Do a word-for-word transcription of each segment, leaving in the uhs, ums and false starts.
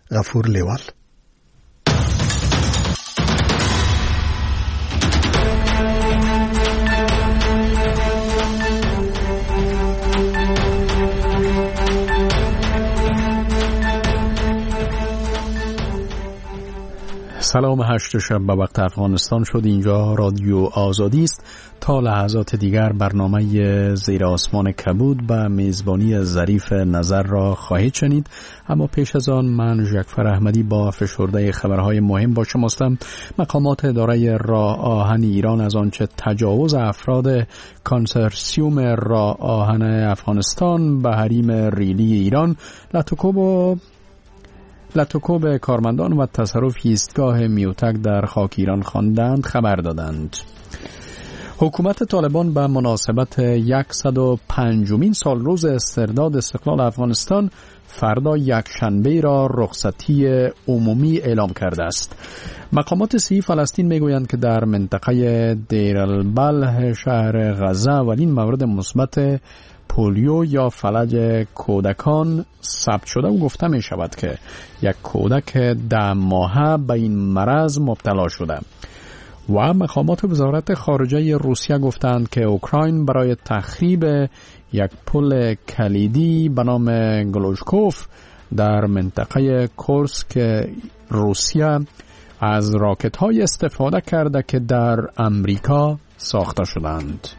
غفور لیوال. سلام، هشت شب به وقت افغانستان شد. اینجا رادیو آزادی است. تا لحظات دیگر برنامه زیر آسمان کبود به میزبانی ظریف نظر را خواهید شنید، اما پیش از آن من ژکفر احمدی با فشرده خبرهای مهم با شما هستم. مقامات اداره راه آهن ایران از آنچه تجاوز افراد کانسورسیوم راه آهن افغانستان به حریم ریلی ایران لاتوکوب و لاتوکوب کارمندان و تصرف ایستگاه میوتک در خاک ایران خواندند خبر دادند. حکومت طالبان به مناسبت صد و پنجمین سال روز استرداد استقلال افغانستان فردا یکشنبه را رخصتی عمومی اعلام کرده است. مقامات سی فلسطین میگویند که در منطقه دیر البلح شهر غزه اولین مورد مثبت پولیو یا فلج کودکان ثبت شده و گفته می شود که یک کودک ده ماهه به این مرض مبتلا شده. و مقامات وزارت خارجه روسیه گفتند که اوکراین برای تخریب یک پل کلیدی به نام گلوشکوف در منطقه کورسک روسیه از راکت های استفاده کرده که در امریکا ساخته شدند.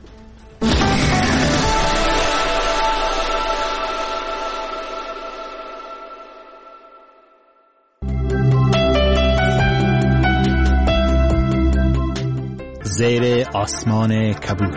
زیر آسمان کبود.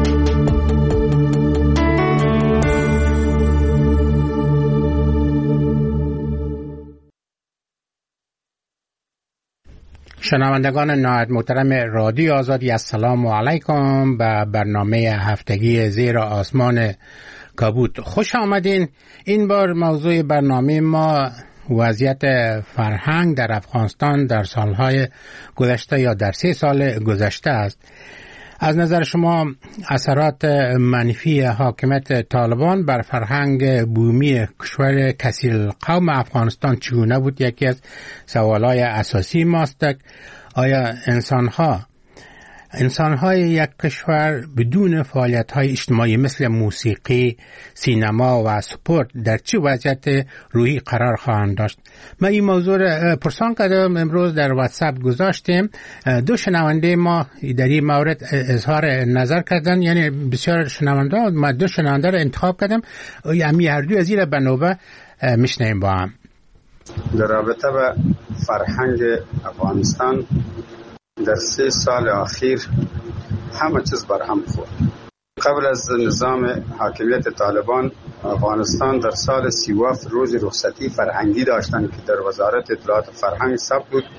شنوندگان نهایت محترم رادیو آزادی، السلام علیکم به برنامه هفتگی زیر آسمان کبود خوش آمدین. این بار موضوع برنامه ما وضعیت فرهنگ در افغانستان در سالهای گذشته یا در سه سال گذشته است. از نظر شما اثرات منفی حاکمیت طالبان بر فرهنگ بومی کشور کثیر القوم افغانستان چگونه بود؟ یکی از سوالهای اساسی ماست. آیا انسانها انسانهای یک کشور بدون فعالیت‌های اجتماعی مثل موسیقی، سینما و سپورت در چه وضعیت روحی قرار خواهند داشت؟ ما این موضوع را پرسان کردم، امروز در واتساپ گذاشتیم. دو شنونده ما در این مورد اظهار نظر کردن، یعنی بسیار شنونده. ما دو شنونده را انتخاب کردم، امی هر دو از این به نوبه میشنیم با هم. در رابطه با فرهنگ افغانستان در سه سال اخیر همه چیز برهم خورد. قبل از نظام حاکمیت طالبان افغانستان در سال سی و هفت روز رخصتی فرهنگی داشتند که در وزارت اطلاعات فرهنگ ثبت بود.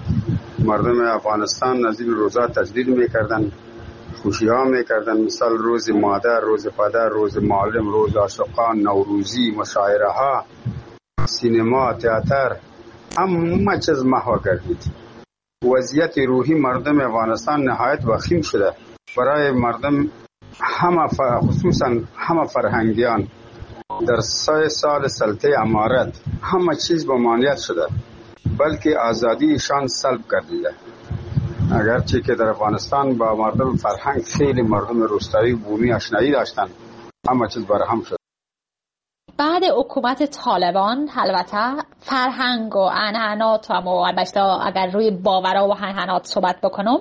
مردم افغانستان از این روزا تجدید میکردن، خوشی ها میکردن، مثال روز مادر، روز پدر، روز معلم، روز عاشقان، نوروزی، مشاعره ها، سینما، تئاتر، همه چیز محو گردید. وضعیت روحی مردم افغانستان نهایت وخیم شده. برای مردم همه خصوصا همه فرهنگیان در سه سال سلطه امارت همه چیز با مانعیت شده، بلکه آزادیشان سلب گردیده. اگرچه که در افغانستان با مردم فرهنگ خیلی مردم روستایی بومی آشنایی داشتند، همه چیز برهم شد. بعد حکومت طالبان البته فرهنگ و عنعنات و البته اگر روی باورها و عنعنات صحبت بکنم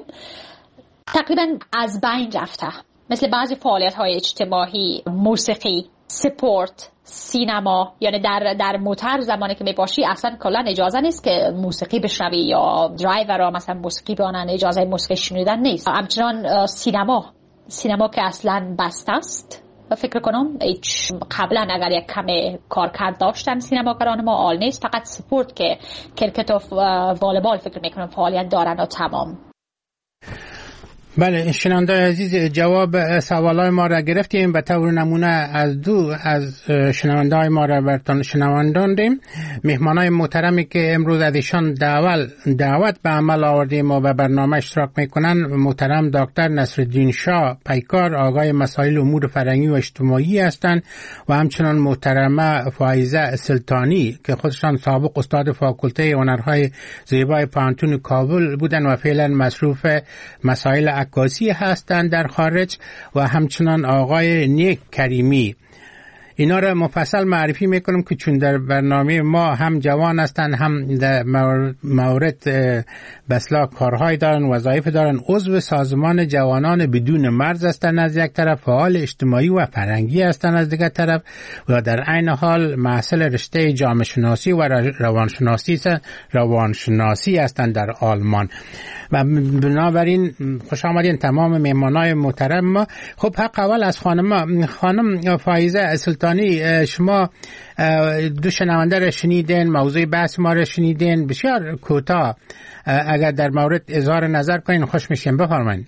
تقریبا از بین رفته، مثل بعضی فعالیت های اجتماعی، موسیقی، سپورت، سینما. یعنی در در موتر زمانی که میباشی اصلا کلا اجازه نیست که موسیقی بشنوی، یا درایورها مثلا موسیقی بانن، اجازه موسیقی شنیدن نیست. همچنان سینما سینما که اصلا بسته است. فکر کنم هیچ قبلا اگر یک کم کارکرد داشتن سینماگران ما آل نیست، فقط سپورت که کرکت و والیبال فکر میکنم فعالیت دارن و تمام. بله شنونده عزیز، جواب سوالای ما را گرفتیم. به طور نمونه از دو از شنونده های ما را برتان شنوندان دیم. مهمانای محترمی که امروز از ایشان دعوت دعوت به عمل آوردیم و به برنامه اشتراک میکنن، محترم دکتر نصرالدین شاه پیکار، آقای مسائل امور فرهنگی و اجتماعی هستند، و همچنان محترمه فائزه سلطانی که خودشان سابق استاد فاکولته هنرهای زیبای پانتون کابل بودن و فعلا مصروف مسائل عکاسی هستند در خارج، و همچنان آقای نیک کریمی. اینا را مفصل معرفی میکنم که چون در برنامه ما هم جوان هستند، هم در مورد بسلا کارهای دارن، وظایف دارن، عضو سازمان جوانان بدون مرز هستند از یک طرف، فعال اجتماعی و فرهنگی هستند از دیگر طرف، و در عین حال محصل رشته جامعه شناسی و روانشناسی روانشناسی هستند در آلمان. و بنابراین خوش آمدین تمام مهمانای محترم ما. خب حق اول از خانم خانم فائزه سلطانی، شما دو شنونده را شنیدین، موضوع بحث ما را شنیدین، بسیار کوتاه اگر در مورد اظهار نظر کنین خوش میشیم. بفرمایید.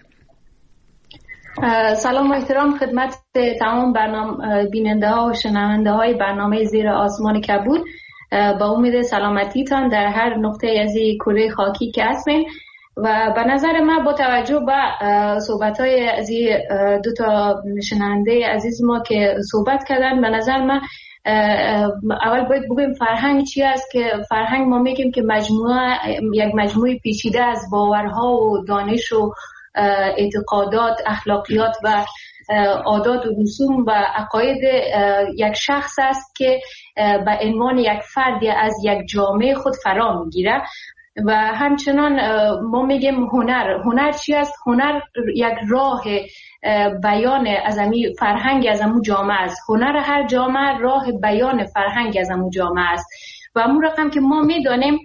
سلام و احترام خدمت تمام برنامه بیننده ها و شنونده های برنامه زیر آسمان کبود. با امید سلامتیتان در هر نقطه از کره خاکی که هستین. و به نظر من با توجه به صحبت های از دو تا شنونده عزیز ما که صحبت کردن، به نظر من اول باید بگیم فرهنگ چی است. که فرهنگ ما میگیم که مجموعه یک مجموعه پیچیده از باورها و دانش و اعتقادات، اخلاقیات و عادات و رسوم و عقاید یک شخص است که به عنوان یک فردی از یک جامعه خود فرا میگیره. و همچنان ما میگیم هنر. هنر چی است؟ هنر یک راه بیان از امی فرهنگ از امو جامعه است. هنر هر جامعه راه بیان فرهنگ از امو جامعه است. و امو رقم که ما میدانیم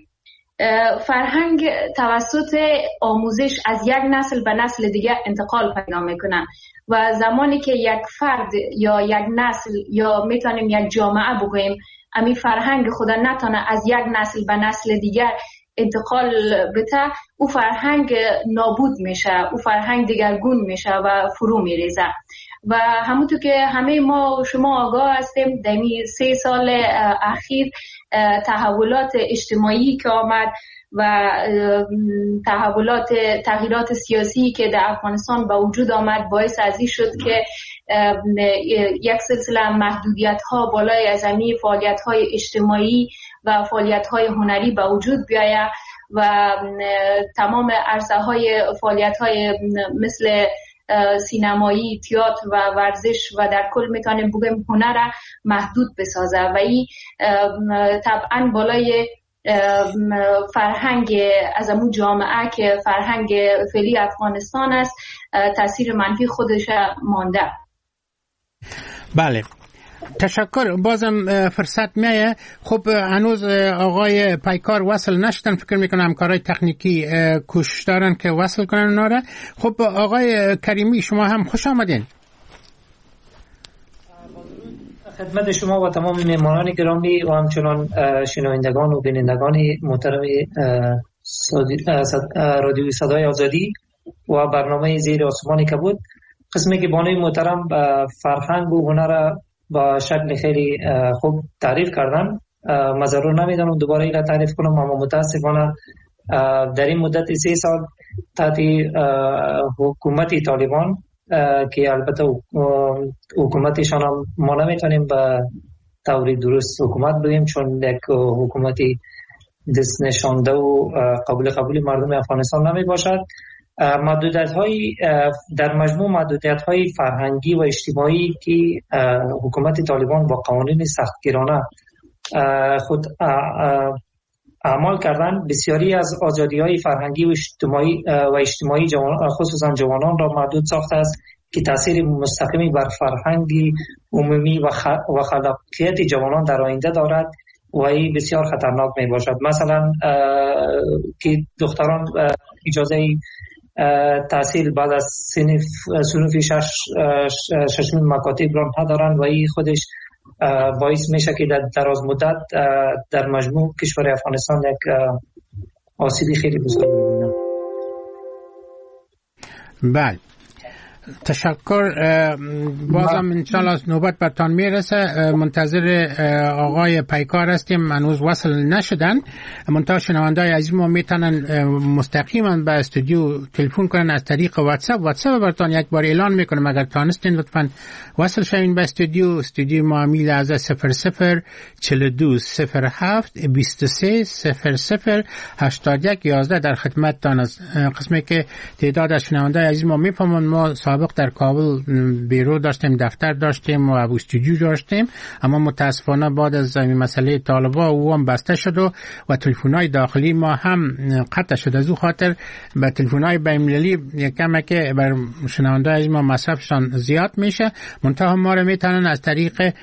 فرهنگ توسط آموزش از یک نسل به نسل دیگه انتقال پیدا میکنه، و زمانی که یک فرد یا یک نسل یا میتونیم یک جامعه بگویم امی فرهنگ خود نتونه از یک نسل به نسل دیگر انتقال بده، او فرهنگ نابود میشه، او فرهنگ دیگرگون میشه و فرو میریزه. و همونطور که همه ما و شما آگاه هستیم در این سه سال اخیر تحولات اجتماعی که آمد و تحولات تغییرات سیاسی که در افغانستان به وجود آمد باعث از این شد که یک سلسله محدودیت ها بالای از همین فعالیت های اجتماعی و فعالیت های هنری به وجود بیاید و تمام عرصه های فعالیت های مثل سینمایی، تئاتر و ورزش و در کل میتونیم بگیم هنر را محدود بسازه. و این طبعا بالای فرهنگ از امون جامعه که فرهنگ فعلی افغانستان است تاثیر منفی خودش مانده. بله تشکر. بازم فرصت میایه. خب هنوز آقای پیکار وصل نشدن، فکر میکنم کارهای تکنیکی کوشش دارن که وصل کنن اونا را. خب آقای کریمی شما هم خوش آمدین. خدمت شما و تمام مهمانان گرامی و همچنان شنوندگان و بینندگان محترم رادیوی صدای آزادی و برنامه زیر آسمان کبود. قسمی که بانوی محترم فرهنگ و هنر با شکل خیلی خوب تعریف کردن، من ضرور نمیدونم دوباره اینا تعریف کنم، اما متاسفانه در این مدت سه سال تحت حکومت طالبان که البته حکومتشان هم ما نمیتونیم به طور درست حکومت بگیم چون یک حکومتی دست نشانده و قابل قبول مردم افغانستان نمی باشد. محدودیت های در مجموع محدودیت های فرهنگی و اجتماعی که حکومت طالبان با قوانین سختگیرانه خود اعمال کردن، بسیاری از آزادی های فرهنگی و اجتماعی و اجتماعی جوان خصوصا جوانان را محدود ساخته است که تاثیر مستقیمی بر فرهنگی عمومی و, خ... و خلاقیت جوانان در آینده دارد و این بسیار خطرناک می باشد. مثلا که دختران اجازه تحصیل بعد از صنف صنف شش ششمین مکاتب را ندارند و این خودش باعث میشه که در دراز مدت در مجموع کشور افغانستان یک آسیبی خیلی بزرگ می‌بینه. بله، تشکر. بازم انشالله نوبت برتان میرسه. منتظر آقای پیکار هستیم، هنوز وصل نشدن. منتها شنوندای عزیز ما میتونن مستقیما به استودیو تلفن کنن از طریق واتساپ. واتساپ برتان یک بار اعلان میکنم، اگر تانستین لطفا وصل شوین به استودیو. استودیو ما میل از صفر صفر چهل و دو صفر هفت بیست و سه صفر صفر هشتاد و یک یازده در خدمتتان است. قسمی که تعداد از شنوندای عزیز ما میفهمن، ما سابق در کابل بیرو داشتیم، دفتر داشتیم و ابو استودیو داشتیم، اما متاسفانه بعد از این مسئله طالبا او هم بسته شد و, و تلفن‌های داخلی ما هم قطع شد. از او خاطر به تلفن‌های بین‌المللی یکم که بر شنوندای ما مصرفشان زیاد میشه. منتها ما رو میتونن از طریق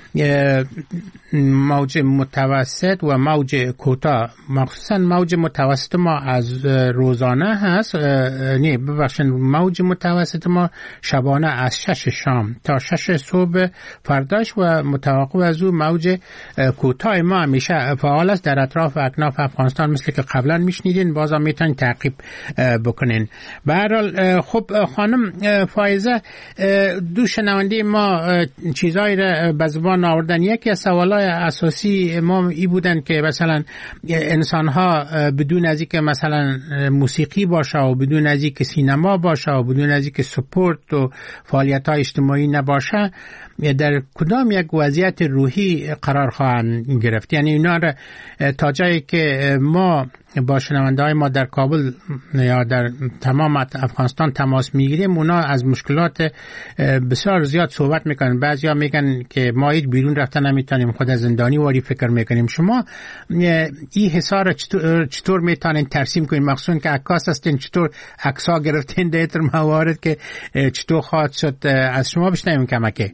موج متوسط و موج کوتاه، مخصوصا موج متوسط ما از روزانه هست، نه ببخشید موج متوسط ما شبانه از شش شام تا شش صبح فرداش و متوقع از او موج کوتاه ما همیشه فعال است در اطراف اکناف افغانستان، مثل که قبلا میشنیدین. بازم میتونین تعقیب بکنین. به هر حال خب خانم فائزه، دو شنونده ما چیزایی را به زبان آوردن. یکی از سوالای اساسی ما ای بودن که مثلا انسان ها بدون از اینکه مثلا موسیقی باشه و بدون از اینکه سینما باشه و بدون از اینکه سپورت و فعالیت های اجتماعی نباشه در کدام یک وضعیت روحی قرار خواهند گرفت. یعنی اینا را تا جایی که ما با شنونده های ما در کابل یا در تمام افغانستان تماس میگیریم، اونا از مشکلات بسیار زیاد صحبت میکنن. بعضیا میگن که ما هیچ بیرون رفتن نمیتونیم، خود از زندانی واری فکر میکنیم. شما این حسار چطور, چطور میتونین ترسیم کنین؟ مخصوصا که عکاس هستین، چطور عکس‌ها گرفتین در این موارد که چطور خواهد شد؟ از شما بشنویم کمکی.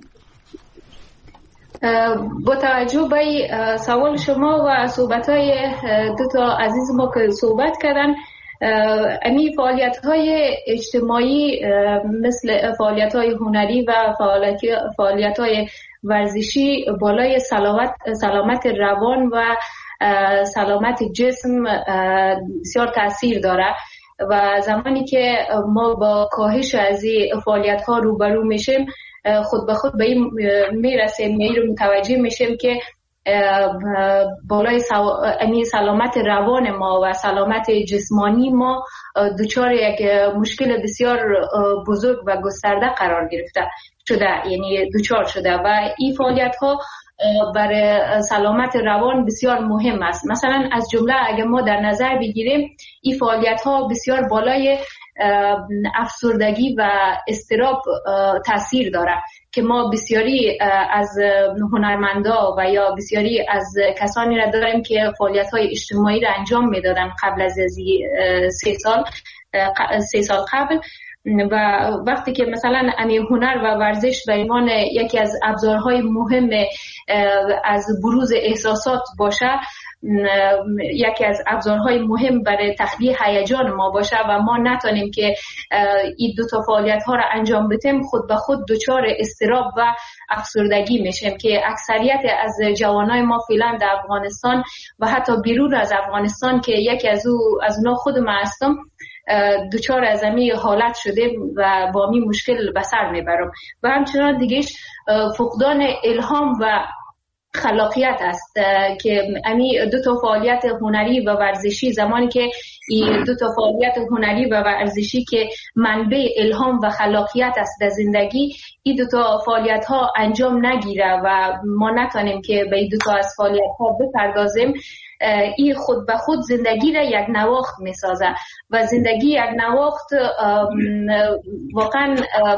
با توجه به سوال شما و صحبت‌های دو تا عزیز ما که صحبت کردن، امی فعالیت‌های اجتماعی مثل فعالیت‌های هنری و فعالیت‌های ورزشی بالای سلامت سلامت روان و سلامت جسم بسیار تاثیر داره و زمانی که ما با کاهش از این فعالیت‌ها روبرو میشیم، خود به خود به این میرسیم، یعنی رو متوجه میشیم که بالای سلامت روان ما و سلامت جسمانی ما دچار یک مشکل بسیار بزرگ و گسترده قرار گرفته شده، یعنی دچار شده و این فعالیت ها برای سلامت روان بسیار مهم است. مثلا از جمله اگر ما در نظر بگیریم، این فعالیت ها بسیار بالای افسردگی و اضطراب تاثیر داره که ما بسیاری از هنرمندا و یا بسیاری از کسانی را داریم که فعالیت های اجتماعی را انجام میدادن قبل از سه سال سه سال قبل، و وقتی که مثلا امی هنر و ورزش به عنوان یکی از ابزارهای مهم از بروز احساسات باشه، یکی از ابزارهای مهم برای تخلیه هیجان ما باشه و ما نتونیم که این دو تا فعالیت ها را انجام بدیم، خود به خود دچار اضطراب و افسردگی میشیم که اکثریت از جوانای ما فعلا در افغانستان و حتی بیرون از افغانستان که یکی از او از اونا خود من هستم دچار از همین حالت شده و با همین مشکل به سر میبرم. و همچنان دیگهش فقدان الهام و خلاقیت است که امی دو تا فعالیت هنری و ورزشی، زمانی که این دو تا فعالیت هنری و ورزشی که منبع الهام و خلاقیت است در زندگی، این دو تا فعالیت ها انجام نگیره و ما نتونیم که به این دو تا از فعالیت ها بپردازیم، این خود به خود زندگی را یک نواخت میسازه و زندگی یک نواخت واقعا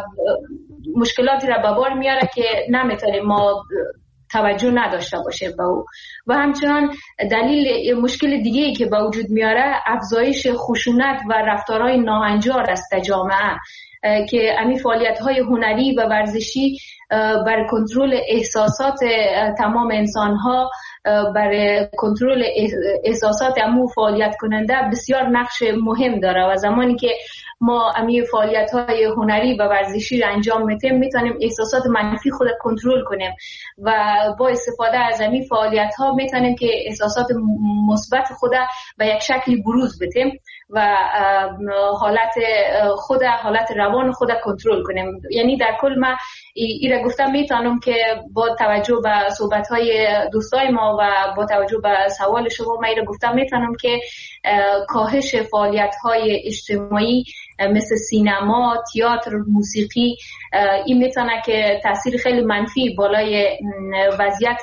مشکلاتی را به بار میاره که نمیتونیم ما توجه نداشته باشه به او. و همچنان دلیل مشکل دیگه‌ای که به وجود میاره افزایش خشونت و رفتارهای ناهنجار است در جامعه که امی فعالیت‌های هنری و ورزشی بر کنترل احساسات تمام انسان‌ها برای کنترل احساسات امو فعالیت کننده بسیار نقش مهم داره و زمانی که ما امی فعالیت های هنری و ورزشی را انجام میتیم میتونیم احساسات منفی خود کنترل کنیم و با استفاده از امی فعالیت ها میتونیم که احساسات مثبت خود به یک شکلی بروز بدیم و حالت خود حالت روان خود کنترل کنیم. یعنی در کل ما ایره گفتم میتونم که با توجه به صحبت های دوستای ما و با توجه به سوال شما ما ایره گفتم میتونم که کاهش فعالیت های اجتماعی مثل سینما، تئاتر، موسیقی این میتونه که تاثیر خیلی منفی بالای وضعیت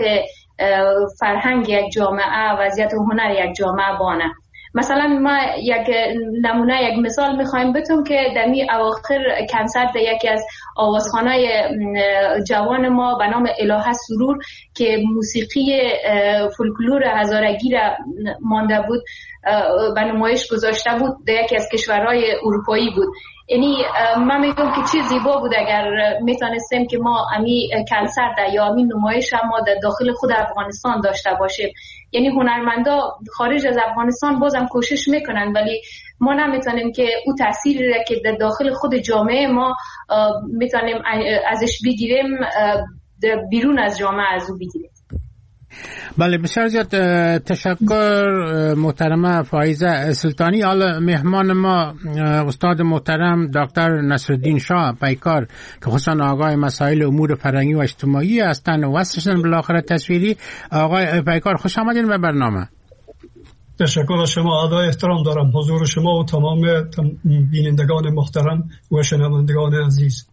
فرهنگ یک جامعه، وضعیت هنر یک جامعه بانه. مثلا ما یک نمونه یک مثال میخوایم بتونم که دمی اواخر کنسرت یکی از آوازخانهای جوان ما به نام الهه سرور که موسیقی فولکلور هزارگی را مانده بود به نمایش گذاشته بود در یکی از کشورهای اروپایی بود. یعنی من میگم که چی زیبا بود اگر میتونستیم که ما امی کنسرت یا امی نمایش ما در داخل خود افغانستان داشته باشیم. یعنی هنرمندا خارج از افغانستان بازم کوشش میکنن ولی ما نمیتونیم که او تأثیری را که در داخل خود جامعه ما میتونیم ازش بگیریم بیرون از جامعه از او بگیریم. بله بسیار زیاد تشکر محترمه فائزه سلطانی. حالا مهمان ما استاد محترم دکتر نصرالدین شاه پیکار که خصوصا آقای مسائل امور فرهنگی و اجتماعی هستند و وصلشن بالاخره تصویری. آقای پیکار خوش آمدین به برنامه. تشکر از شما. ادای احترام دارم حضور شما و تمام بینندگان محترم و شنوندگان عزیز.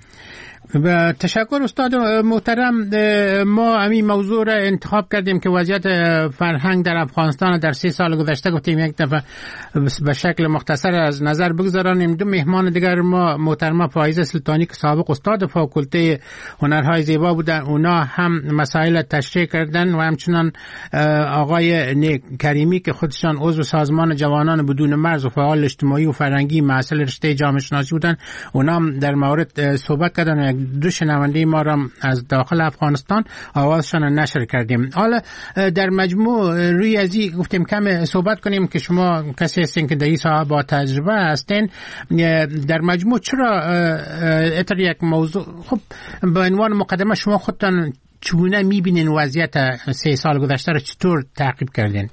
و تشکر استاد محترم. ما همین موضوع را انتخاب کردیم که وضعیت فرهنگ در افغانستان در سه سال گذشته گفتیم یک دفعه به شکل مختصر از نظر بگذارانیم. دو مهمان دیگر ما محترمه فائزه سلطانی که سابق استاد فاکولته هنرهای زیبا بودن، اونا هم مسائل تشریح کردن و همچنان آقای نیک کریمی که خودشان عضو سازمان جوانان بدون مرز و فعال اجتماعی و فرهنگی مسائل رشته جامعه شناسی بودن، اونا هم در مورد صحبت کردن. دو شنونده ما را از داخل افغانستان آوازشان نشر کردیم. حالا در مجموع روی ازی گفتیم کم صحبت کنیم که شما کسی هستین که در این ساحه با تجربه هستین. در مجموع چرا اتر یک موضوع خب به عنوان مقدمه شما خودتان چگونه میبینین وضعیت سه سال گذشته را چطور تعقیب کردین؟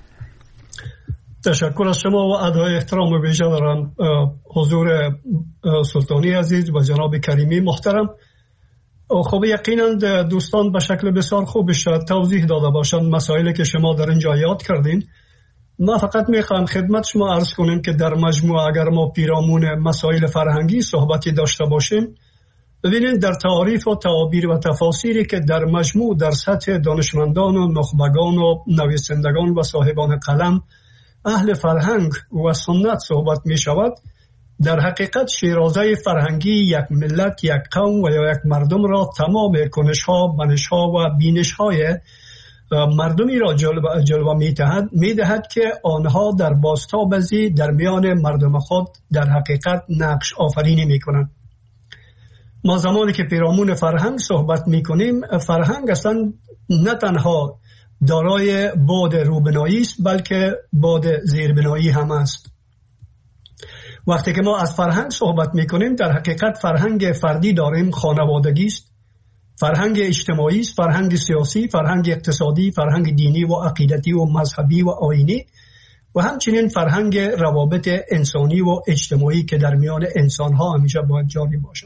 تشکر از شما و ادای احترام و ویژه دارم حضور سلطانی عزیز و جناب کریمی محترم. خب یقینا دوستان به شکل بسیار خوبش توضیح داده باشند مسائلی که شما در اینجا یاد کردین. ما فقط میخوام خدمت شما عرض کنیم که در مجموع اگر ما پیرامون مسائل فرهنگی صحبتی داشته باشیم، ببینید در تعریف و تعابیر و تفاسیری که در مجموع در سطح دانشمندان و نخبگان و نویسندگان و صاحبان قلم اهل فرهنگ و سنت صحبت می شود، در حقیقت شیرازه فرهنگی یک ملت، یک قوم و یا یک مردم را تمام کنش‌ها، بنش‌ها و بینش‌های مردمی را جلوه جلوه می‌دهد می‌دهد که آنها در بازتابی در میان مردم خود در حقیقت نقش آفرینی می‌کنند. ما زمانی که پیرامون فرهنگ صحبت می‌کنیم، فرهنگ اصلا نه تنها دارای بعد روبنایی است بلکه بعد زیربنایی هم است. وقتی که ما از فرهنگ صحبت میکنیم در حقیقت فرهنگ فردی داریم، خانوادگی است، فرهنگ اجتماعی است، فرهنگ سیاسی، فرهنگ اقتصادی، فرهنگ دینی و عقیدتی و مذهبی و آیینی و همچنین فرهنگ روابط انسانی و اجتماعی که در میان انسان ها همیشه باید جاری باشد.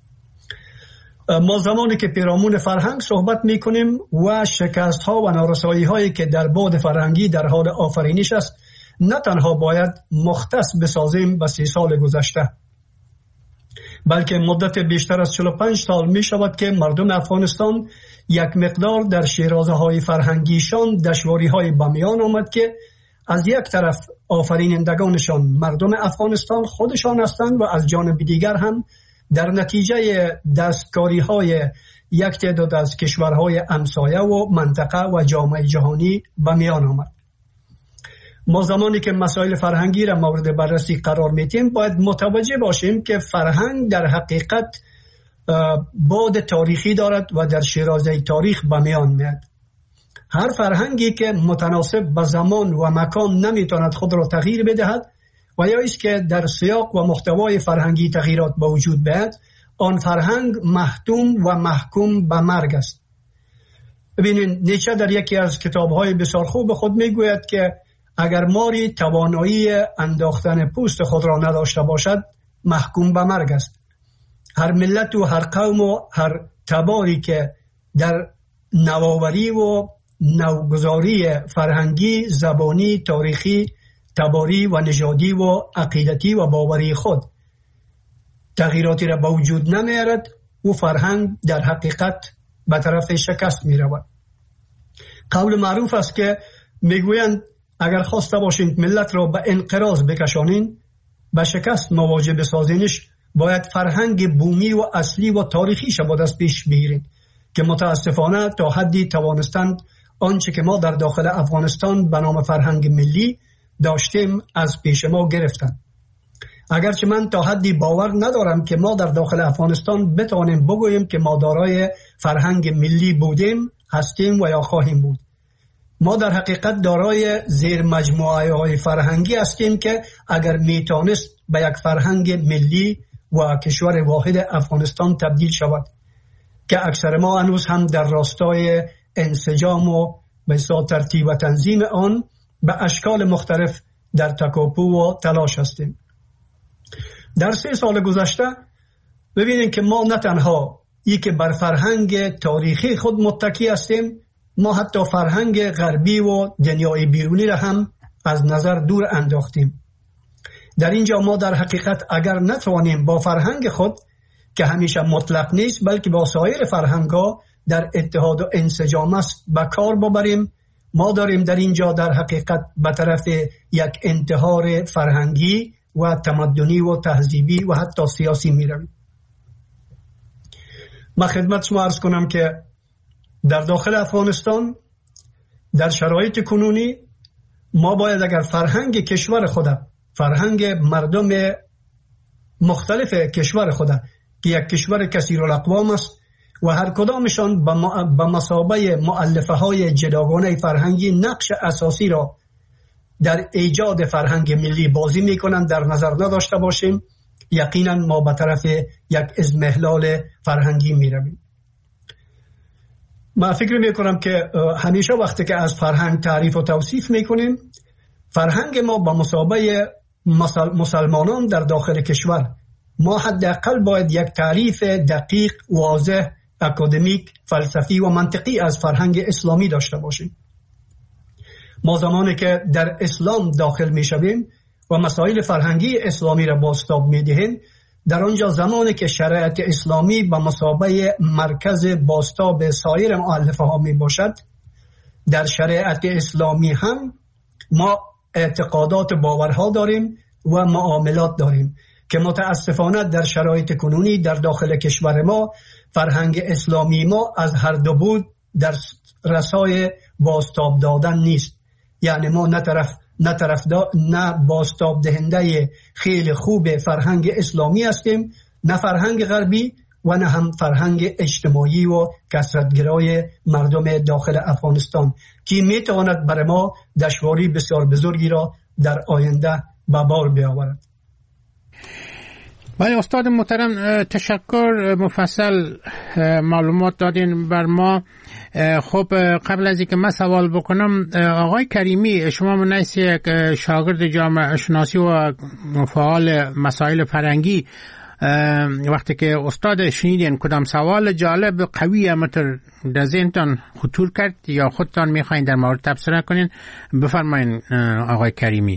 ما زمانی که پیرامون فرهنگ صحبت میکنیم و شکست ها و نارسایی هایی که در بعد فرهنگی در حال آفرینش است نه تنها باید مختص بسازیم به سی سال گذشته، بلکه مدت بیشتر از چهل و پنج سال می شود که مردم افغانستان یک مقدار در شیرازه های فرهنگیشان دشواری های بمیان آمد که از یک طرف آفرینندگانشان مردم افغانستان خودشان هستند و از جانب دیگر هم در نتیجه دستکاری های یک تعداد از کشورهای همسایه و منطقه و جامعه جهانی به میان آمد. ما زمانی که مسائل فرهنگی را مورد بررسی قرار میدیم باید متوجه باشیم که فرهنگ در حقیقت بعد تاریخی دارد و در شیرازه تاریخ به میان میاد. هر فرهنگی که متناسب با زمان و مکان نمیتواند خود را تغییر بدهد و یا است که در سیاق و محتوای فرهنگی تغییرات به وجود بیاید، آن فرهنگ محتوم و محکوم به مرگ است. ببینید نیچه در یکی از کتاب‌های بسیار خوب خود میگوید که اگر ماری توانایی انداختن پوست خود را نداشته باشد محکوم به مرگ است. هر ملت و هر قوم و هر تباری که در نوآوری و نوگذاری فرهنگی، زبانی، تاریخی، تباری و نژادی و عقیدتی و باوری خود تغییراتی را به وجود نمیارد و فرهنگ در حقیقت به طرف شکست می رود. قول معروف است که میگویند اگر خواسته باشید ملت را به انقراض بکشانید، به شکست مواجه بسازینش، باید فرهنگ بومی و اصلی و تاریخی شود از پیش بگیرید که متاسفانه تا حدی توانستند آنچه که ما در داخل افغانستان به نام فرهنگ ملی داشتیم از پیش ما گرفتند. اگرچه من تا حدی باور ندارم که ما در داخل افغانستان بتوانیم بگوییم که ما دارای فرهنگ ملی بودیم، هستیم و یا خواهیم بود. ما در حقیقت دارای زیر مجموعه های فرهنگی هستیم که اگر میتونست به یک فرهنگ ملی و کشور واحد افغانستان تبدیل شود که اکثر ما هنوز هم در راستای انسجام و به ترتیب و تنظیم آن به اشکال مختلف در تکاپو و تلاش هستیم. در سه سال گذشته ببینید که ما نه تنها ای که بر فرهنگ تاریخی خود متکی هستیم، ما حتی فرهنگ غربی و دنیای بیرونی را هم از نظر دور انداختیم. در اینجا ما در حقیقت اگر نتوانیم با فرهنگ خود که همیشه مطلق نیست بلکه با سایر فرهنگ‌ها در اتحاد و انسجام است به کار ببریم، ما داریم در اینجا در حقیقت به طرف یک انتحار فرهنگی و تمدنی و تهذیبی و حتی سیاسی می رویم. من خدمت شما عرض کنم که در داخل افغانستان در شرایط کنونی ما باید اگر فرهنگ کشور خود، فرهنگ مردم مختلف کشور خود که یک کشور کثیرالاقوام است و هر کدامشان به مثابه مؤلفه های جداگانه فرهنگی نقش اساسی را در ایجاد فرهنگ ملی بازی میکنند در نظر نداشته باشیم، یقینا ما به طرف یک اضمحلال فرهنگی میرویم. من فکر میکنم که همیشه وقتی که از فرهنگ تعریف و توصیف میکنیم، فرهنگ ما به مثابه مسلمانان در داخل کشور، ما حداقل باید یک تعریف دقیق، واضح، اکادمیک، فلسفی و منطقی از فرهنگ اسلامی داشته باشیم. ما زمانی که در اسلام داخل می شویم و مسائل فرهنگی اسلامی را بازتاب می دهیم، در آنجا زمانی که شریعت اسلامی به مثابه مرکز بازتاب سایر مؤلفه ها می باشد، در شریعت اسلامی هم ما اعتقادات باورها داریم و معاملات داریم که متاسفانه در شرایط کنونی در داخل کشور ما فرهنگ اسلامی ما از هر دو بود در رسای بازتاب دادن نیست. یعنی ما نه طرف نه طرف دا نه بازتاب دهنده خیلی خوب فرهنگ اسلامی هستیم، نه فرهنگ غربی و نه هم فرهنگ اجتماعی و کثرت‌گرای مردم داخل افغانستان که میتواند برای ما دشواری بسیار بزرگی را در آینده به بار بیاورد. بله استاد محترم، تشکر، مفصل معلومات دادین بر ما. خب قبل از اینکه من سوال بکنم، آقای کریمی شما منیس یک شاگرد جامعه شناسی و فعال مسائل فرهنگی، وقتی که استاد شنیدین کدام سوال جالب قوی امتر در ذهنتان خطور کرد یا خودتان میخواین در مورد تبصره کنین، بفرمایین آقای کریمی.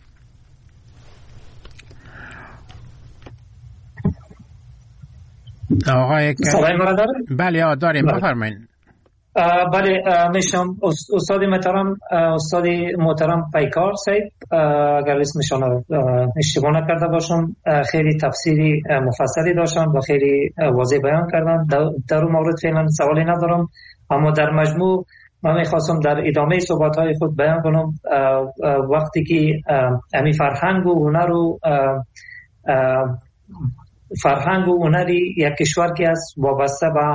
آقای کریمی بله داریم، بفرمایین. بله میشم استاد محترم، استاد محترم پیکار صاحب، اگر اسمشان اشتباه نکرده باشم، خیلی تفسیری مفصلی داشتن و خیلی واضح بیان کردن. در اون مورد فعلا سوالی ندارم، اما در مجموع من میخواستم در ادامه صحبت های خود بیان کنم وقتی که امی فرهنگ و هنر و فرهنگ و هنری یک کشور که است وابسته به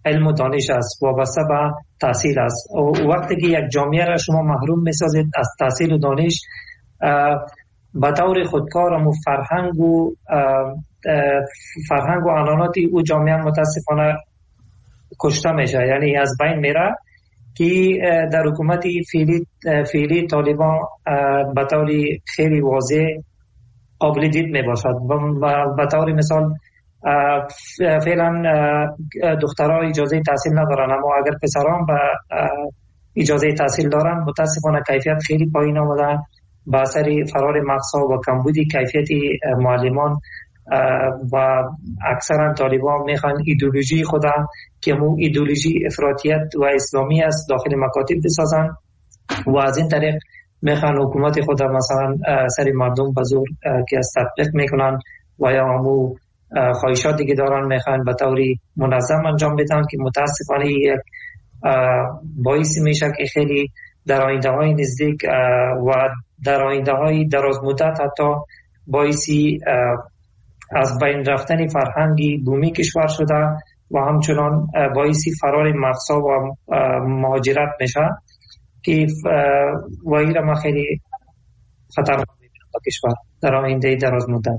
علم و دانش است، وابسته به تحصیل است. و وقتی که یک جامعه را شما محروم میسازید از تحصیل و دانش، به طور خودکار و فرهنگ و فرهنگ و عنعنات او جامعه متاسفانه کشته میشه، یعنی از بین میره، که در حکومت فعلی فعلی طالبان به طور خیلی واضح قابل دید می باشد. به طور مثال فعلا دخترها اجازه تحصیل ندارن، اما اگر پسران به اجازه تحصیل دارن، متاسفانه کیفیت خیلی پایین آمده به اثر فرار مقصا و کمبودی کیفیت معلمان و اکثرا طالبان میخوان ایدئولوژی خود که مو ایدئولوژی افراطیت و اسلامی است داخل مکاتب بسازن و از این طریق میخوان حکومت خود مثلا سر مردم به زور که از تطبیق میکنن و یا همو خواهشاتی که دارن میخوان به طوری منظم انجام بدن که متاسفانه یک باعث میشه که خیلی در آینده های نزدیک و در آینده های دراز مدت حتی باعثی از بین رفتن فرهنگی بومی کشور شده و همچنان باعثی فرار مقصا و مهاجرت میشه که و این را ما خیلی خطرناک میبینم با کشور در آینده دراز مدت.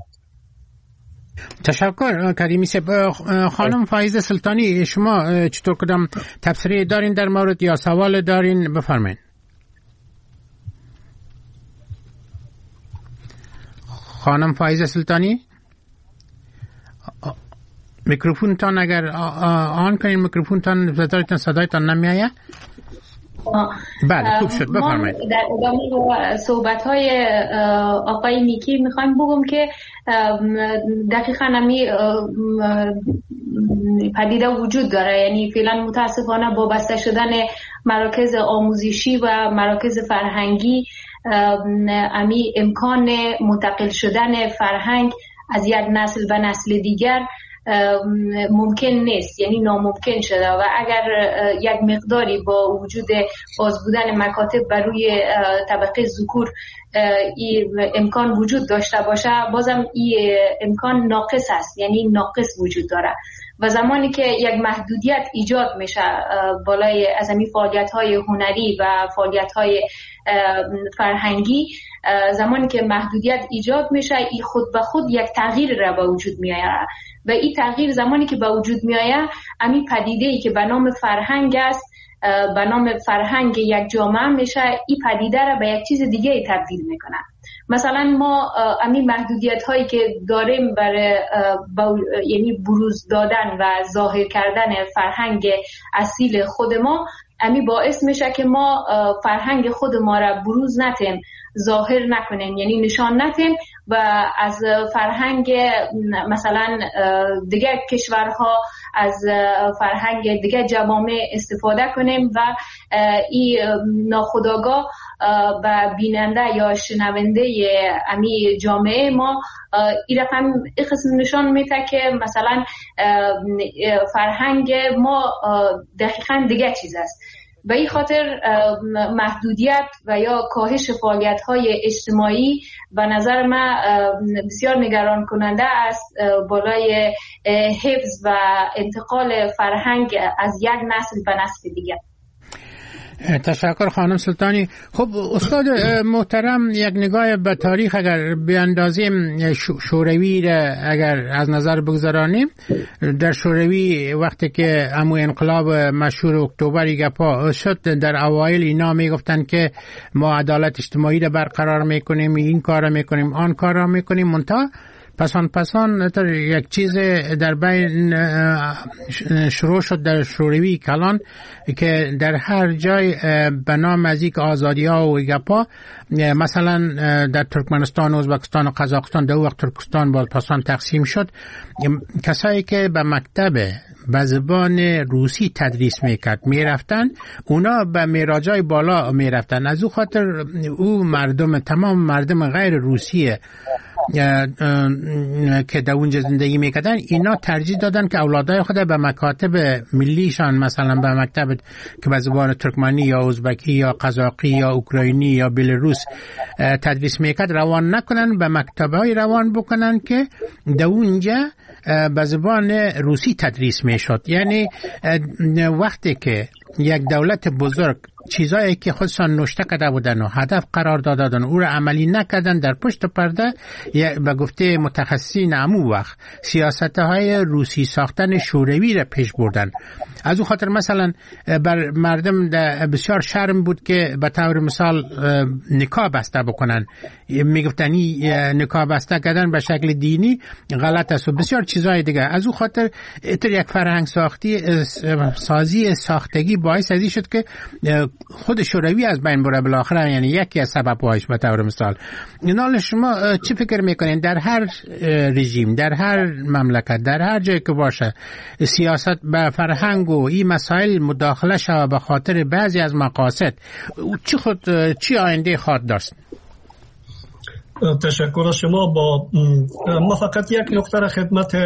تشکر کریمی صاحب. خانم فایزه سلطانی، شما چطور کدام تبصره دارین در مورد یا سوال دارین؟ بفرمایید. خانم فایزه سلطانی، میکروفون تان اگر آن کنین، میکروفون تان صدایتان صدایتان نمیآید. بله خوب شد، بفرمایید. در ادامه صحبت های آقای نیکی میخوایم بگم که دقیقاً همی پدیده وجود داره، یعنی فعلا متاسفانه با بسته شدن مراکز آموزشی و مراکز فرهنگی امی امکان منتقل شدن فرهنگ از یک نسل به نسل دیگر ممکن نیست، یعنی ناممکن شده و اگر یک مقداری با وجود باز بودن مکاتب بر روی طبقه ذکور امکان وجود داشته باشه، بازم این امکان ناقص است، یعنی ناقص وجود داره و زمانی که یک محدودیت ایجاد میشه بالای از همین فعالیت‌های هنری و فعالیت‌های فرهنگی، زمانی که محدودیت ایجاد میشه این خود به خود یک تغییر را به وجود میاره و این تغییر زمانی که به وجود میآید همین پدیده‌ای که به نام فرهنگ است، به نام فرهنگ یک جامعه میشه، این پدیده را به یک چیز دیگه تبدیل میکنه. مثلا ما همین محدودیت هایی که داریم برای یعنی بروز دادن و ظاهر کردن فرهنگ اصیل خود ما، همین باعث میشه که ما فرهنگ خود ما را بروز نتیم، ظاهر نکنیم، یعنی نشان نتیم و از فرهنگ مثلا دیگه کشورها، از فرهنگ دیگه جوامع استفاده کنیم و این ناخودآگاه و بیننده یا شنونده امی جامعه ما این رقم این قسم نشان میده که مثلا فرهنگ ما دقیقاً دیگه چیز است. به این خاطر محدودیت و یا کاهش فعالیت‌های اجتماعی به نظر من بسیار نگران کننده است بالای حفظ و انتقال فرهنگ از یک نسل به نسل دیگر. تشکر خانم سلطانی. خب استاد محترم، یک نگاه به تاریخ اگر بیاندازیم، شوروی را اگر از نظر بگذارانیم، در شوروی وقتی که امو انقلاب مشهور اکتبر گپا شد، در اوایل اینا میگفتن که ما عدالت اجتماعی را برقرار میکنیم، این کار را میکنیم، آن کار را میکنیم، منتها پسان پسان یک چیز در بین شروع شد در شوروی کلان که در هر جای به نام از یک آزادی ها و گپا، مثلا در ترکمنستان، ازبکستان و قزاقستان، در وقت ترکستان باز پسان تقسیم شد، کسایی که به مکتب به زبان روسی تدریس میکرد میرفتن، اونا به معراجای بالا میرفتن. از او خاطر او مردم، تمام مردم غیر روسیه که در اونجا زندگی میکردن، اینا ترجیح دادن که اولادای خود به مکاتب ملیشان، مثلا به مکتب که به زبان ترکمنی یا ازبکی یا قزاقی یا اوکراینی یا بلاروس تدریس میکرد روان نکنن، به مکتب‌های روان بکنن که در اونجا به زبان روسی تدریس میشد. یعنی وقتی که یک دولت بزرگ چیزایی که خودشان نوشته کرده بودن و هدف قرار دادن او را عملی نکردن، در پشت پرده به گفته متخصصین امو وقت سیاستهای روسی ساختن شوروی را پیش بردن. از او خاطر مثلا بر مردم بسیار شرم بود که به طور مثال نکاح بسته بکنن، میگفتن نکاح بسته کردن به شکل دینی غلط است و بسیار چیزهای دیگه. از او خاطر اتر یک فرهنگ ساختی سازی ساختگی باعث ازی شد که خود شوروی از بین بره بالاخره، یعنی یکی از سبب‌هاش به طور مثال. اینا شما چی فکر میکنین در هر رژیم، در هر مملکت، در هر جایی که باشه سیاست به فرهنگ و این مسائل مداخله شود به خاطر بعضی از مقاصد، چی خود چی آینده خواهد داشت؟ تشکر از شما. با ما فقط یک نکته را خدمت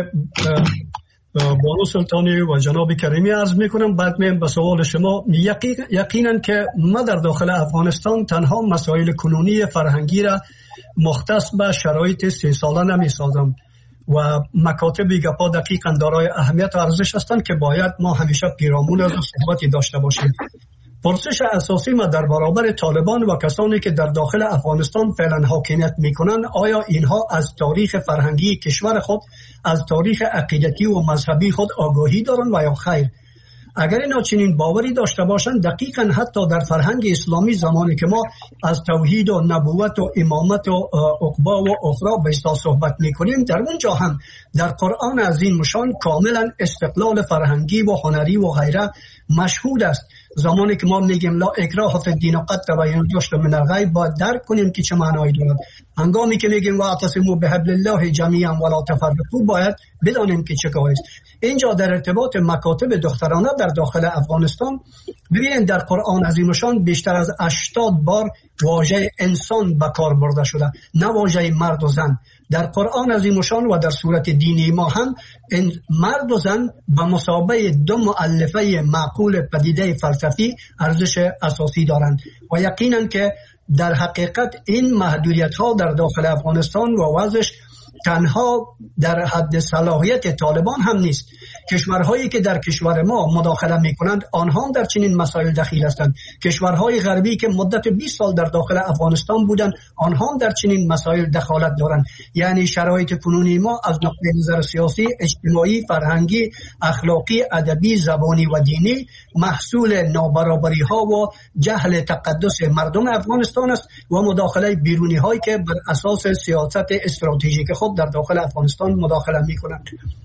بانو سلطانی و جناب کریمی عرض میکنم، بعد میم به سوال شما. یقینا که ما در داخل افغانستان تنها مسائل کنونی فرهنگی را مختص به شرایط سی ساله نمی سازم و مکاتب گپا دقیقا دارای اهمیت و ارزش هستند که باید ما همیشه پیرامون از صحبتی داشته باشیم. پرسش اساسی ما در برابر طالبان و کسانی که در داخل افغانستان فعلا حاکمیت میکنند، آیا اینها از تاریخ فرهنگی کشور خود، از تاریخ عقیدتی و مذهبی خود آگاهی دارند و یا خیر؟ اگر اینا چنین باوری داشته باشند، دقیقاً حتی در فرهنگ اسلامی زمانی که ما از توحید و نبوت و امامت و عقبا و اخرى بیستا صحبت میکنیم، در اونجا هم در قرآن عظیم شان کاملا استقلال فرهنگی و هنری و غیره مشهود است. زمانی که ما میگیم لا اکراه فی الدین قد تبین الرشد من الغی، باید درک کنیم که چه معنایی دارد. هنگامی که میگیم واعتصموا بحبل الله جمیعا ولا تفرقوا، باید بدانیم که چه است. اینجا در ارتباط مکاتب دخترانه در داخل افغانستان ببینید در قرآن عظیمشان بیشتر از هشتاد بار واژه انسان به کار برده شده، نه واژه مرد و زن. در قرآن عظیمشان و در صورت دینی ما هم مرد و زن به مثابه دو مؤلفه معقول پدیده فلسفی ارزش اساسی دارند و یقینا که در حقیقت این محدودیت ها در داخل افغانستان و وضعش تنها در حد صلاحیت طالبان هم نیست. کشورهایی که در کشور ما مداخله میکنند آنها هم در چنین مسائل دخیل هستند. کشورهای غربی که مدت بیست سال در داخل افغانستان بودند آنها هم در چنین مسائل دخالت دارند. یعنی شرایط کنونی ما از نقطه نظر سیاسی، اجتماعی، فرهنگی، اخلاقی، ادبی، زبانی و دینی محصول نابرابری ها و جهل تقدس مردم افغانستان است و مداخله بیرونی هایی که بر اساس سیاست استراتژیک خود در داخل افغانستان مداخله میکنند.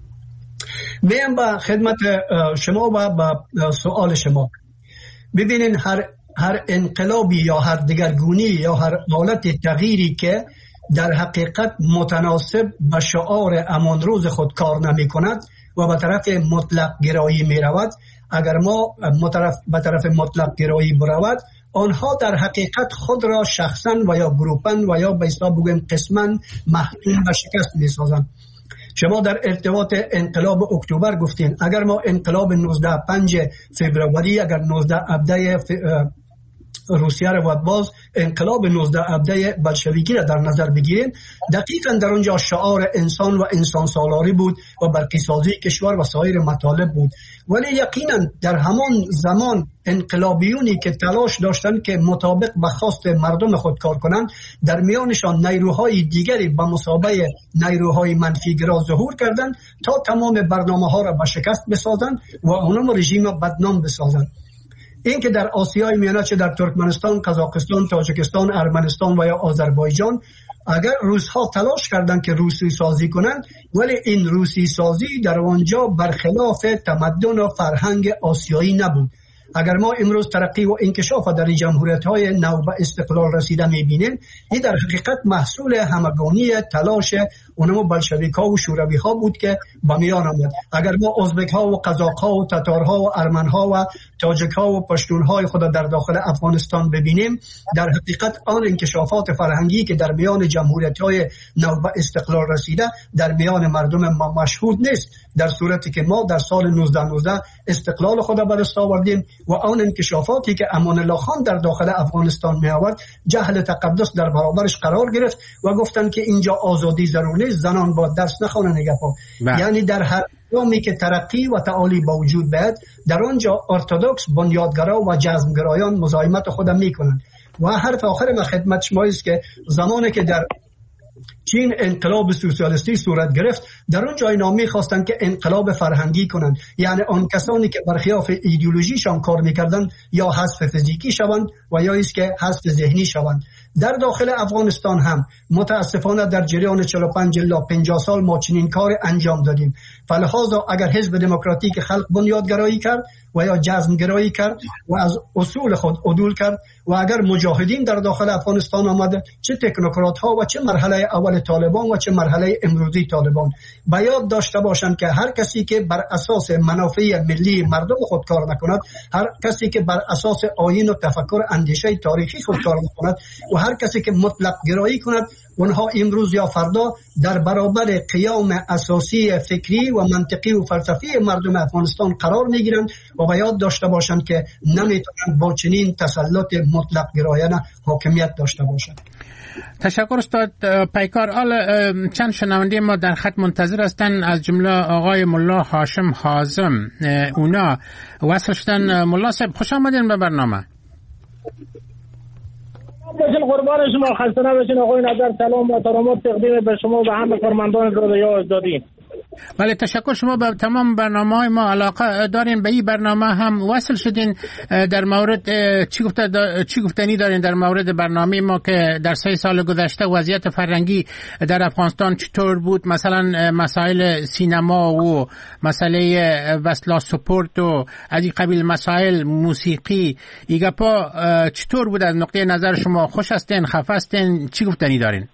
میم با خدمت شما و با سوال شما. ببینین هر هر انقلابی یا هر دگرگونی یا هر حالت تغییری که در حقیقت متناسب با شعار امان روز خود کار نمی کند و به طرف مطلق گرایی می رود، اگر ما مطرف به طرف مطلق گرایی برود، آنها در حقیقت خود را شخصا و یا گروپن و یا به اصطلاح بگویم قسما محکوم و شکست می سازند. شما در ارتباط انقلاب اکتبر گفتین، اگر ما انقلاب نوزده پنج فوریه، اگر نوزده ابده روسیه را و باز انقلاب نوزده ابده بلشویکی را در نظر بگیریم، دقیقا در اونجا شعار انسان و انسان سالاری بود و برقی‌سازی کشور و سایر مطالب بود. ولی یقینا در همان زمان انقلابیونی که تلاش داشتند که مطابق به خواست مردم خود کار کنند، در میانشان نیروهای دیگری به مثابه نیروهای منفیگرا ظهور کردند تا تمام برنامه ها را به شکست بسازند و اونم رژیم بدنام بسازند. این که در آسیای میانه، چه در ترکمنستان، قزاقستان، تاجیکستان، ارمنستان و یا آذربایجان، اگر روس‌ها تلاش کردند که روسی سازی کنند، ولی این روسی سازی در آنجا برخلاف تمدن و فرهنگ آسیایی نبود. اگر ما امروز ترقی و انکشاف در جمهوریت‌های نو به استقلال رسیده می‌بینیم، این در حقیقت محصول همگانی تلاش اونم بلشویک‌ها و شوروی‌ها بود که به میان آمد. اگر ما ازبک‌ها و قزاق‌ها و تاتارها و ارمن‌ها و تاجک‌ها و پشتون‌های خود در داخل افغانستان ببینیم، در حقیقت آن انکشافات فرهنگی که در میان جمهوریت‌های نو به استقلال رسیده در میان مردم ما مشهود نیست، در صورتی که ما در سال نوزده نوزده استقلال خود به دست آوردیم و آن انکشافاتی که امان الله خان در داخل افغانستان می آورد جهل تقدس در برابرش قرار گرفت و گفتند که اینجا آزادی ضروری است، زنان با درس نخوانند نگپا. یعنی در هر جامی که ترقی و تعالی با وجود بیاد، در آنجا ارتدوکس، بنیادگرا و جزمگرایان مزاحمت خود میکنند. و حرف آخر من خدمت شما است که زمانی که در چین انقلاب سوسیالیستی صورت گرفت، در اون جای نامی خواستن که انقلاب فرهنگی کنند، یعنی آن کسانی که برخلاف ایدئولوژیشان کار میکردن یا حذف فیزیکی شوند و یا است که حذف ذهنی شوند. در داخل افغانستان هم متاسفانه در جریان چهل و پنج الی پنجاه سال ما چنین کار انجام دادیم. فلحاظا اگر حزب دموکراتیک خلق بنیادگرایی کرد و یا جزمگرایی کرد و از اصول خود عدول کرد و اگر مجاهدین در داخل افغانستان آمده، چه تکنوکرات ها و چه مرحله اول طالبان و چه مرحله امروزی طالبان، به یاد داشته باشند که هر کسی که بر اساس منافع ملی مردم خود کار نکند، هر کسی که بر اساس آیین و تفکر اندیشه تاریخی خود کار نکند و هر کسی که مطلق گرایی کند، اونها امروز یا فردا در برابر قیام اساسی فکری و منطقی و فلسفی مردم افغانستان قرار میگیرند و به یاد داشته باشند که نمیتونند با چنین تسلط مطلق گرایانه حاکمیت داشته باشند. تشکر استاد پیکار. آل چند شنونده ما در خط منتظر هستند، از جمله آقای ملا هاشم حازم. اونا وصل شدن. ملا صاحب خوش آمدین به برنامه. باشین قربان شما، خسته نباشین. آقای نظر سلام و احترامات تقدیم به شما و همه فرماندهان رادیو آزادی. بله تشکر. شما به تمام برنامه‌های ما علاقه دارین، به این برنامه هم وصل شدین. در مورد چی گفته چی گفتنی دارین در مورد برنامه ما که در سه سال گذشته وضعیت فرهنگی در افغانستان چطور بود؟ مثلا مسائل سینما و مسئله وصل سپورت و از این قبیل مسائل، موسیقی، ایگپا چطور بود از نقطه نظر شما؟ خوش هستین، خفه هستین؟ چی گفتنی دارین؟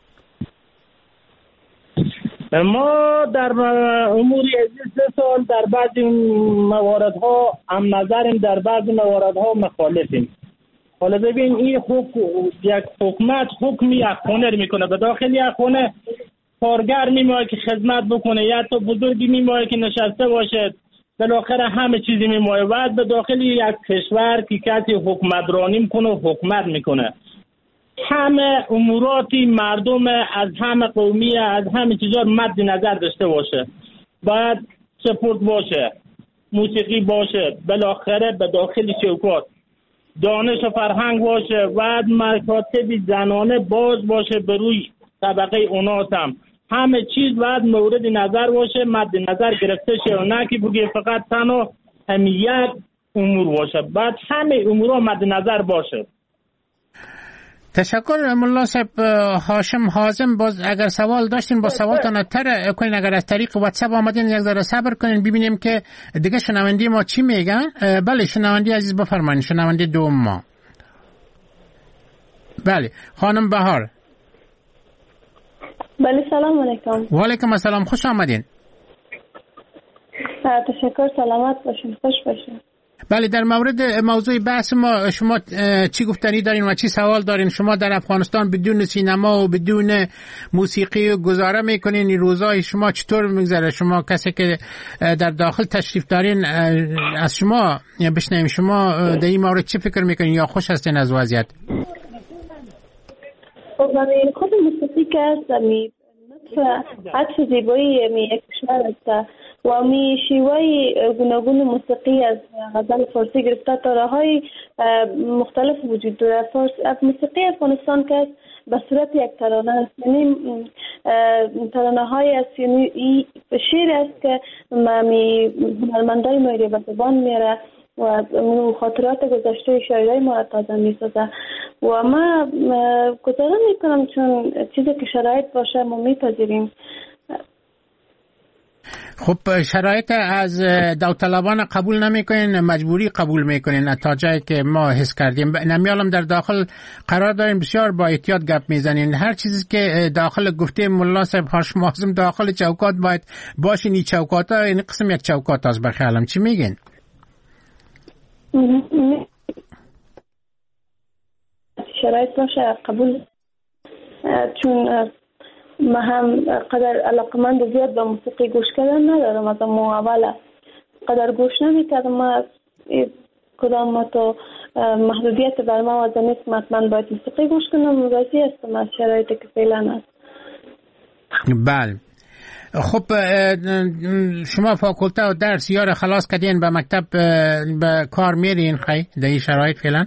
ما در امور سه سال در بعضی مواردها هم نظریم، در بعضی مواردها مخالفیم. حالا ببین، این حکم یک حکومت حکمی یک خونه میکنه، به داخل یک خونه کارگر میمونه که خدمت بکنه یا تو بزرگی میمونه که نشسته باشه، بالاخره همه چیزی میمونه. بعد به داخل یک کشور که کسی حکمرانی میکنه و حکومت میکنه، همه اموراتی مردم از همه قومی از همه چیزا مد نظر داشته باشه. باید سپورت باشه، موسیقی باشه، بالاخره به داخل شوکات دانش و فرهنگ باشه، بعد مکاتب زنانه باز باشه به روی طبقه اوناس هم. همه چیز باید مورد نظر باشه، مد نظر گرفته شه و نه که بگی فقط تنها همیت امور باشه. بعد همه امورا مد نظر باشه. تشکر ملا صاحب. هاشم حازم، باز اگر سوال داشتین با سوالتان تر کنین، اگر از طریق واتساپ آمدین یک ذره صبر کنین ببینیم که دیگه شنونده ما چی میگن. بله شنونده عزیز بفرمایید، شنونده دوم ما. بله خانم بهار. بله سلام علیکم. و علیکم السلام، خوش آمدین. تشکر، سلامت باشین، خوش باشین. بله در مورد موضوع بحث ما شما چی گفتنی دارین و چی سوال دارین؟ شما در افغانستان بدون سینما و بدون موسیقی گذاره میکنین، این روزای شما چطور میگذره؟ شما کسی که در داخل تشریف دارین از شما بشنویم، شما در این مورد چی فکر میکنین یا خوش هستین از وضعیت؟ خب من خود موسیقی که هستم عطف زیبایی می کشور است و می شیوه گوناگون موسیقی از غزل فارسی گرفته تا راه‌های مختلف وجود دارد. موسیقی افغانستان که به صورت یک ترانه است، یعنی ترانه های است، یعنی شعر است که می هنرمندای ما به زبان میاره و خاطرات گذشته شاعرای ما را تازه میسازه و ما گزاره میکنم چون چیزی که شرایط باشه ما میپذیریم. خب شرایط از داوطلبان قبول نمیکنین، مجبوری قبول میکنین تا جایی که ما حس کردیم. نمیالم در داخل قرار داریم، بسیار با احتیاط گپ میزنین. هر چیزی که داخل گفته ملا صاحب هاشم آزم داخل چوکات باید باشین. این چوکات ها این قسم یک چوکات هست بخیالم. چی میگین؟ شرایط باشه قبول، چون ما هم قدر علاقمند زیاد به موسیقی گوش کردن ندارم. از ما اول قدر گوش نمیکردم. ما کدام ما تو محدودیت بر ما وضع نیست. حتما باید موسیقی گوش کنم. راضی هستم از شرایطی که فعلا هست. بله. خب شما فاکولته و درس یار خلاص کردین، به مکتب به کار میرین خیلی در این شرایط فعلا؟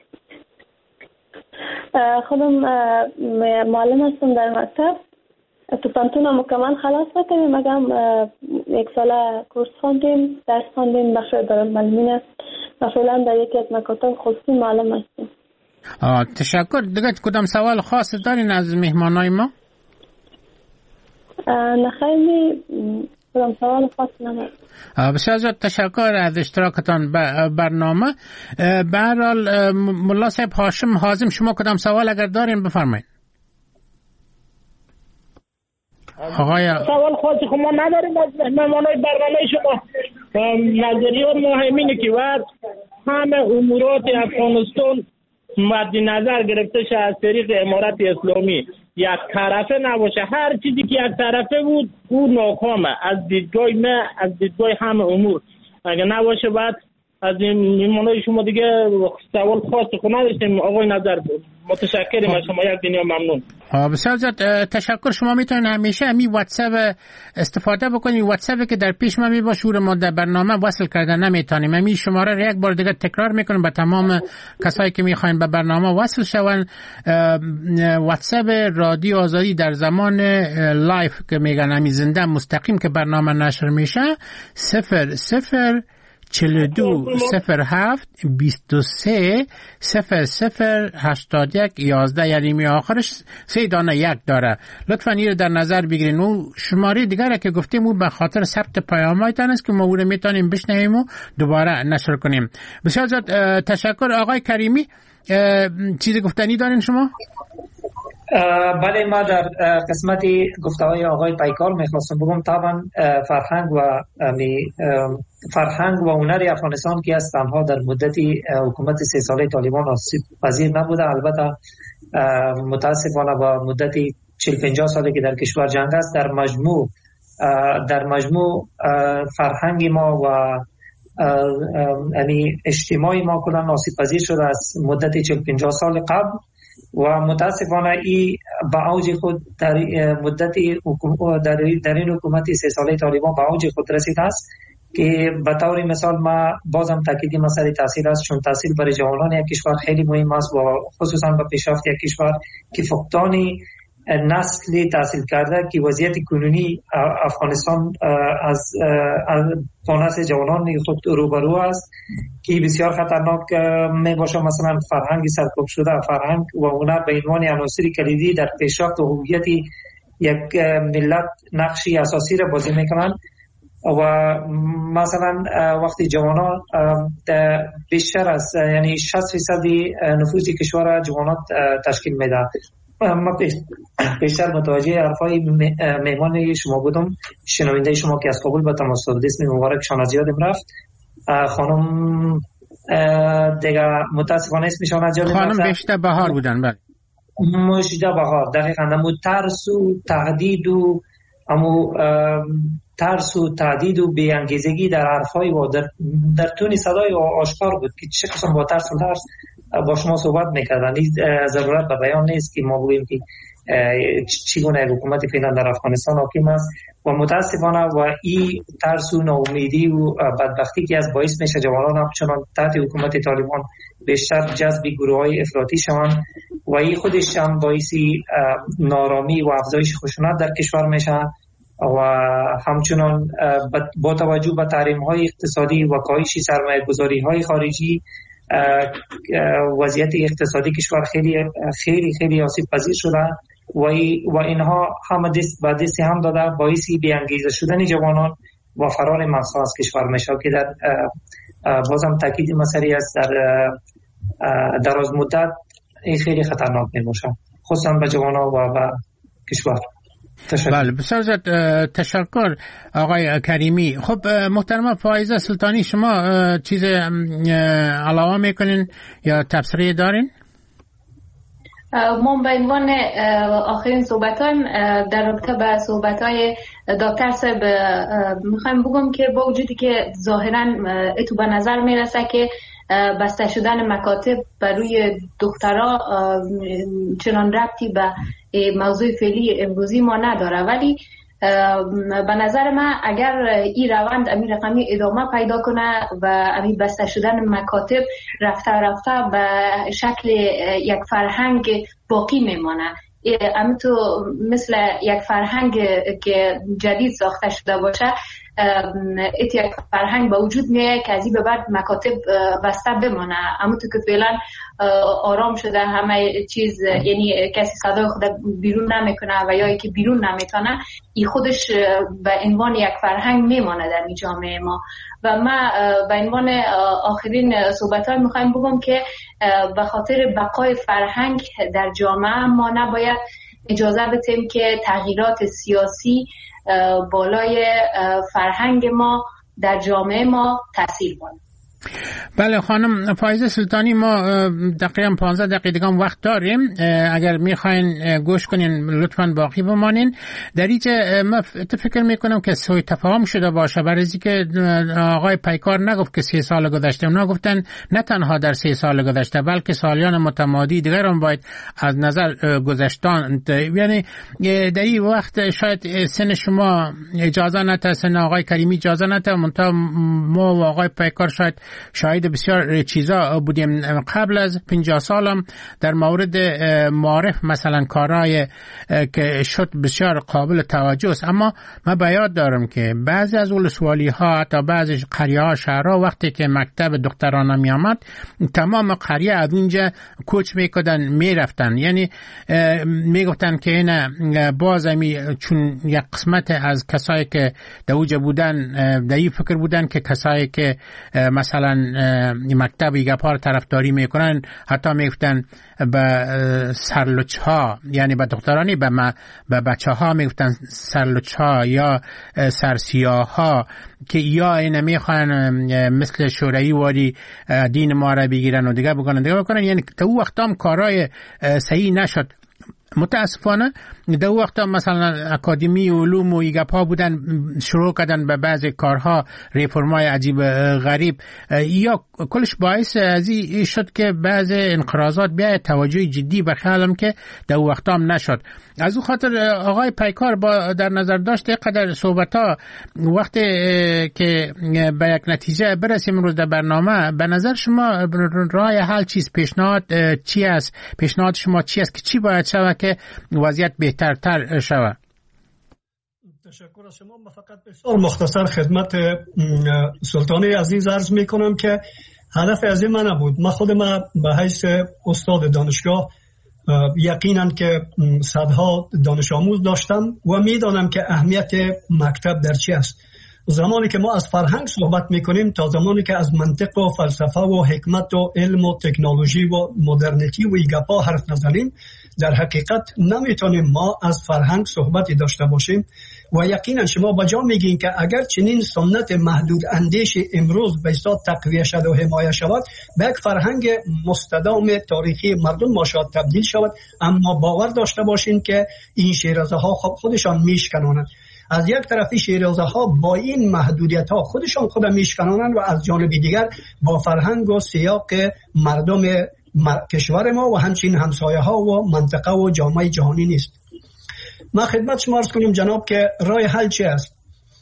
خودم معلم هستم در مکتب. تو پانتون مکمل خلاص کردیم، مگم یک ساله کورس خواندیم، درس خواندیم، بخش دارالمعلمین و فعلا در یکی از مکاتب خصوصی معلم هستیم. آه تشکر. دیگه کدام سوال خاص دارین از مهمانای ما؟ نه خیلی کدام سوال خاص ندارم. بسیار زیاد تشکر از اشتراکتان برنامه. به هر حال ملا صاحب هاشم حازم، شما کدام سوال اگر دارین بفرمایید. آقای سوال خاصی خب ما نداریم از مهمانای برنامه شما. نظریه مهم اینه که وقت همه امورات افغانستان مد نظر گرفته شه از طریق امارت اسلامی یک طرفه نباشه. هر چیزی که یک طرفه بود او ناکامه از دیدگاه ما، از دیدگاه همه امور. اگه نباشه بعد از میمانای شما دیگه سوال خاصی خود نداشتیم. آقای نظر بود متشکریم از شما، یک دنیا ممنون. بسیار زیاد تشکر. شما میتونید همیشه امی واتساپ استفاده بکنید. واتساپی که در پیش ما میبا شور ما در برنامه وصل کردن نمیتونیم. امی شماره را یک بار دیگه تکرار میکنیم به تمام کسایی که میخواین به برنامه وصل شون. واتساپ رادیو آزادی در زمان لایف که میگن امی زنده مستقیم که برنامه نشر میشه صفر صفر چهل و دو صفر هفت بیست و سه صفر صفر هشتاد یک یازده، یعنی می آخرش سه دانه یک داره. لطفاً این رو در نظر بگیرین. و شماره دیگره که گفتیم او به خاطر ثبت پیام‌هایتان است که ما او رو میتونیم بشنویم و دوباره نشر کنیم. بسیار زیاد تشکر. آقای کریمی چیزی گفتنی دارین شما؟ بله، ما در قسمتی گفته‌های آقای پیکار میخواستم بگم طبعا فرهنگ و فرهنگ و هنر افغانستان که از تنها در مدتی حکومت سه ساله طالبان آسیب پذیر نبوده. البته متاسفانه با مدتی چهل پنجاه ساله که در کشور جنگ است، در مجموع در مجموع فرهنگ ما و یعنی اجتماعی ما کلا آسیب پذیر شده از مدت چهل پنجاه سال قبل و متاسفانه ای با اوج خود در مدت در, در این حکومت سه ساله طالبان با اوج خود رسیده است که به طور مثال ما بازم تاکید مسئله تحصیل است، چون تحصیل برای جوانان یک کشور خیلی مهم است و خصوصا به پیشرفت یک کشور که فقدان نسل تحصیل کرده که وضعیت کنونی افغانستان از نسل جوانان خود روبرو است که بسیار خطرناک می باشه. مثلا فرهنگ سرکوب شده، فرهنگ و هنر به عنوان عناصر کلیدی در پیشرفت و هویت یک ملت نقشی اساسی را بازی میکنند و مثلا وقتی جوانان بیشتر از یعنی شصت فیصد نفوس کشور جوانان تشکیل میده. ما بیشتر متوجه حرفای مهمان شما بودم، شنونده شما که از کابل به تماس داد، اسم مبارکشان از یادم رفت. خانم دیگه متاسفانه اسمشان از یادم رفت. خانم بیشتر بهار بودن. بله مجده بهار. دقیقاً امو ترس و تهدید و امو ترس و تهدید و بی‌انگیزگی در حرفای و در در تون صدای آشکار بود که چه قسم با ترس و ترس با شما صحبت میکردن. ضرورت به بیان نیست که ما بگیم که چگونه حکومت فعلا در افغانستان حاکم است و متاسفانه و این ترس و ناامیدی و بدبختی که از باعث میشه جوانان همچنان تحت حکومت طالبان بیشتر جذب گروه‌های افراطی شوند و این خودش هم باعث نارامی و افزایش خشونت در کشور میشه و همچنان با توجه به تحریم‌های اقتصادی و کاهش سرمایه‌گذاری‌های خارجی وضعیت اقتصادی کشور خیلی خیلی خیلی آسیب پذیر شده و و اینها هم دست به دست هم داده باعث بی‌انگیزه شدن جوانان و فرار مقصد از کشور میشه که در بازم تاکید مسئله است در دراز مدت این خیلی خطرناک میموشه، خصوصا به جوانان و به کشور. بله بسیار زیاد تشکر آقای کریمی. خب محترمه فائزه سلطانی، شما چیز علاوه میکنین یا تبصره دارین؟ ما به عنوان آخرین صحبتان در رابطه به صحبت‌های دکتر صاحب میخوایم بگم که با وجودی که ظاهراً اتو به نظر میرسه که بسته شدن مکاتب بر روی دخترها چنان ربطی به موضوع فعلی امروزی ما نداره، ولی به نظر من اگر این روند امی رقمی ادامه پیدا کنه و امی بسته شدن مکاتب رفته رفته به شکل یک فرهنگ باقی میمانه، امی تو مثل یک فرهنگ که جدید ساخته شده باشه، ایت یک فرهنگ با وجود میه که از این به بعد مکاتب بسته بمانه. اما تو که فعلا آرام شده همه چیز، یعنی کسی صدای خود بیرون نمیکنه و یا که بیرون نمیتونه، این خودش به عنوان یک فرهنگ میمانه در این جامعه ما. و ما به عنوان آخرین صحبت‌ها میخوایم بگم که به خاطر بقای فرهنگ در جامعه ما نباید اجازه بدیم که تغییرات سیاسی بالای فرهنگ ما در جامعه ما تاثیر کنه. بله خانم فائزه سلطانی، ما دقیقاً پانزده دقیقه دیگه وقت داریم، اگر میخواین گوش کنین لطفاً باقی بمانین. در اینجا من فکر میکنم که سوء تفاهم شده باشه، برای اینکه آقای پیکار نگفت که سه سال گذشته، اونا گفتن نه تنها در سه سال گذشته بلکه سالیان متمادی دیگر هم باید از نظر گذشتان، یعنی در این وقت شاید سن شما اجازه نده، سن آقای کریمی اجازه نده، منتها ما و آقای پیکار شاید شاید بسیار چیزا بودیم. قبل از پنجاه سالم در مورد معارف مثلا کارهای که شد بسیار قابل توجه است، اما من به یاد دارم که بعضی از ولسوالی ها حتی بعضی قریه ها شهرها وقتی که مکتب دخترانه می آمد تمام قریه از اونجا کوچ میکردن میرفتن، یعنی میگفتن که این بازمی چون یک قسمت از کسایی که در اوجه بودن در این فکر بودن که کسایی که مثلا مکتب گپار طرفداری میکنن، حتی میگفتن به سرلوچ ها، یعنی به دخترانی به, به بچه ها میگفتن سرلوچ ها یا سرسیاه ها که یا این میخوان مثل شوروی واری دین ما را بگیرن و دیگه بکنن دیگه بکنن، یعنی تا او وقت هم کارهای صحیح نشد. متاسفانه در وقت مثلا اکادمی علوم و ایگپا بودن شروع کردن به بعضی کارها ریفرمای عجیب غریب، یا کلش باعث از این شد که بعضی انقراضات بیاید توجه جدی به خیالم که در وقت هم نشد. از اون خاطر آقای پیکار با در نظر داشته قدر صحبت ها وقتی که به یک نتیجه برسیم روز در برنامه، به نظر شما راه حل چیز پیشنهاد چی است؟ پیشنهاد شما چی است که چی باید شود که وضعیت بهترتر شود؟ تشکر از شما. من فقط بسیار مختصر خدمت سلطانی عزیز عرض می کنم که هدف از این من نبود. من خودم به حیث استاد دانشگاه یقینا که صدها دانش آموز داشتم و میدانم که اهمیت مکتب در چی است. زمانی که ما از فرهنگ صحبت میکنیم تا زمانی که از منطق و فلسفه و حکمت و علم و تکنولوژی و مدرنیتی و ایگپا حرف نزنیم، در حقیقت نمیتونیم ما از فرهنگ صحبتی داشته باشیم. و یقینا شما با جا میگین که اگر چنین سنت محدود اندیش امروز به اصطلاح تقویه شد و حمایه شود، به یک فرهنگ مستدام تاریخی مردم ما شاید تبدیل شود، اما باور داشته باشین که این شیرازه ها خب خودشان میشکنانند. از یک طرفی شیرازه ها با این محدودیت ها خودشان خود میشکنانند و از جانب دیگر با فرهنگ و سیاق مردم کشور ما و همچنین همسایه ها و منطقه و جامعه جهانی نیست. ما خدمت شما عرض کنیم جناب که راه حل چه است؟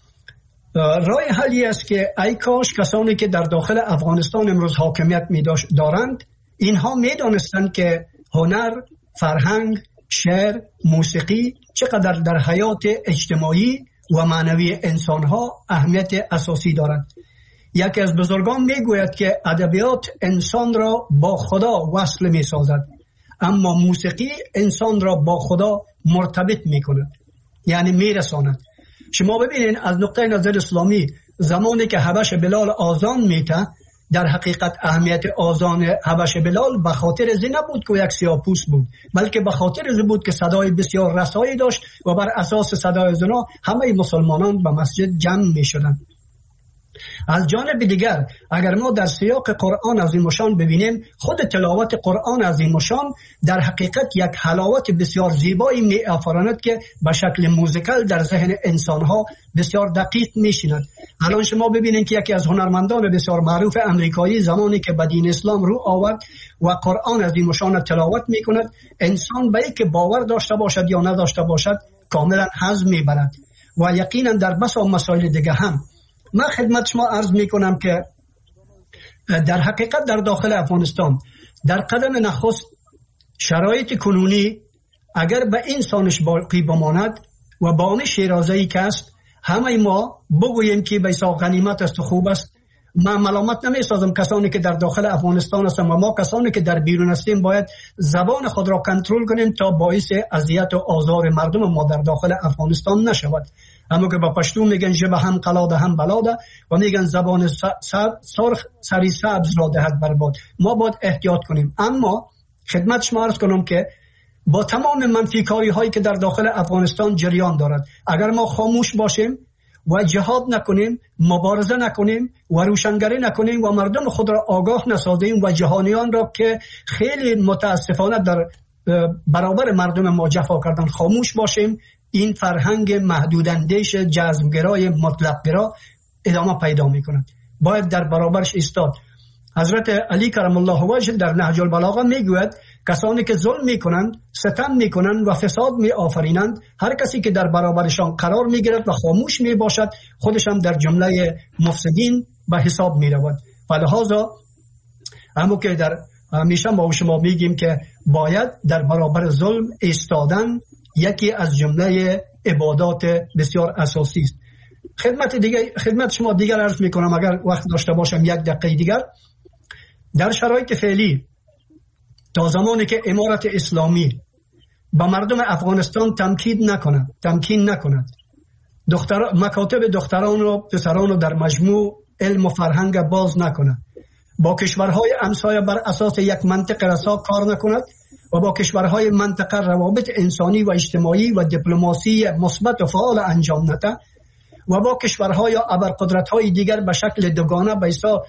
راه حلی است که ای کاش کسانی که در داخل افغانستان امروز حاکمیت می دارند اینها می دانستند که هنر، فرهنگ، شعر، موسیقی چقدر در حیات اجتماعی و معنوی انسانها اهمیت اساسی دارند. یکی از بزرگان می گوید که ادبیات انسان را با خدا وصل می سازد، اما موسیقی انسان را با خدا مرتبط می کند، یعنی می رساند. شما ببینین از نقطه نظر اسلامی زمانی که حبش بلال آذان میته، در حقیقت اهمیت آذان حبش بلال به خاطر از نبود که یک سیاه‌پوست بود، بلکه به خاطر از بود که صدای بسیار رسایی داشت و بر اساس صدای زنا همه مسلمانان به مسجد جمع می شدند. از جانب دیگر اگر ما در سیاق قرآن عظیم الشان ببینیم، خود تلاوت قرآن عظیم الشان در حقیقت یک حلاوت بسیار زیبایی می آفراند که به شکل موزیکال در ذهن انسانها بسیار دقیق می شیند. الان شما ببینید که یکی از هنرمندان بسیار معروف امریکایی زمانی که به دین اسلام رو آورد و قرآن عظیم الشان تلاوت می کند، انسان به اینکه باور داشته باشد یا نداشته باشد کاملا هضم می برد. و یقینا در بسا مسائل دیگه هم من خدمت شما عرض می کنم که در حقیقت در داخل افغانستان در قدم نخست شرایط کنونی اگر به انسانش باقی بماند و با آن شیرازه‌ای که است، همه ما بگوییم که بیسا غنیمت است و خوب است. من ملامت نمی سازم کسانی که در داخل افغانستان هستند و ما کسانی که در بیرون هستیم باید زبان خود را کنترل کنیم تا باعث اذیت و آزار مردم ما در داخل افغانستان نشود. اما که با پشتو میگن جبه هم قلاده هم بلاده و میگن زبان سرخ سری سبز را دهد برباد. ما باید احتیاط کنیم. اما خدمت شما عرض کنم که با تمام منفی کاری هایی که در داخل افغانستان جریان دارد، اگر ما خاموش باشیم و جهاد نکنیم، مبارزه نکنیم و روشنگری نکنیم و مردم خود را آگاه نسازیم و جهانیان را که خیلی متاسفانه در برابر مردم ما جفا کردن خاموش باشیم، این فرهنگ محدوداندیش جذبگرای مطلقگرا ادامه پیدا می‌کند. باید در برابرش ایستاد. حضرت علی کرم الله وجهه در نهج البلاغه میگوید کسانی که ظلم میکنند، ستم میکنند و فساد میآفرینند، هر کسی که در برابرشان قرار میگیرد و خاموش میباشد خودش هم در جمله مفسدین به حساب میرود. ولهذا اما که در همیشه ما شما میگیم که باید در برابر ظلم ایستادن یکی از جمله عبادات بسیار اساسی است. خدمت دیگه خدمت شما دیگر عرض میکنم اگر وقت داشته باشم یک دقیقه دیگر. در شرایط فعلی تا زمانی که امارت اسلامی با مردم افغانستان تمکین نکند تمکین نکند دختر مکاتب دختران و پسران رو در مجموع علم و فرهنگ باز نکند، با کشورهای همسایه بر اساس یک منطق رسا کار نکند و با کشورهای منطقه روابط انسانی و اجتماعی و دیپلماسی مثبت و فعال انجام نده و با کشورهای یا ابرقدرت‌های دیگر به شکل دوگانه بیسا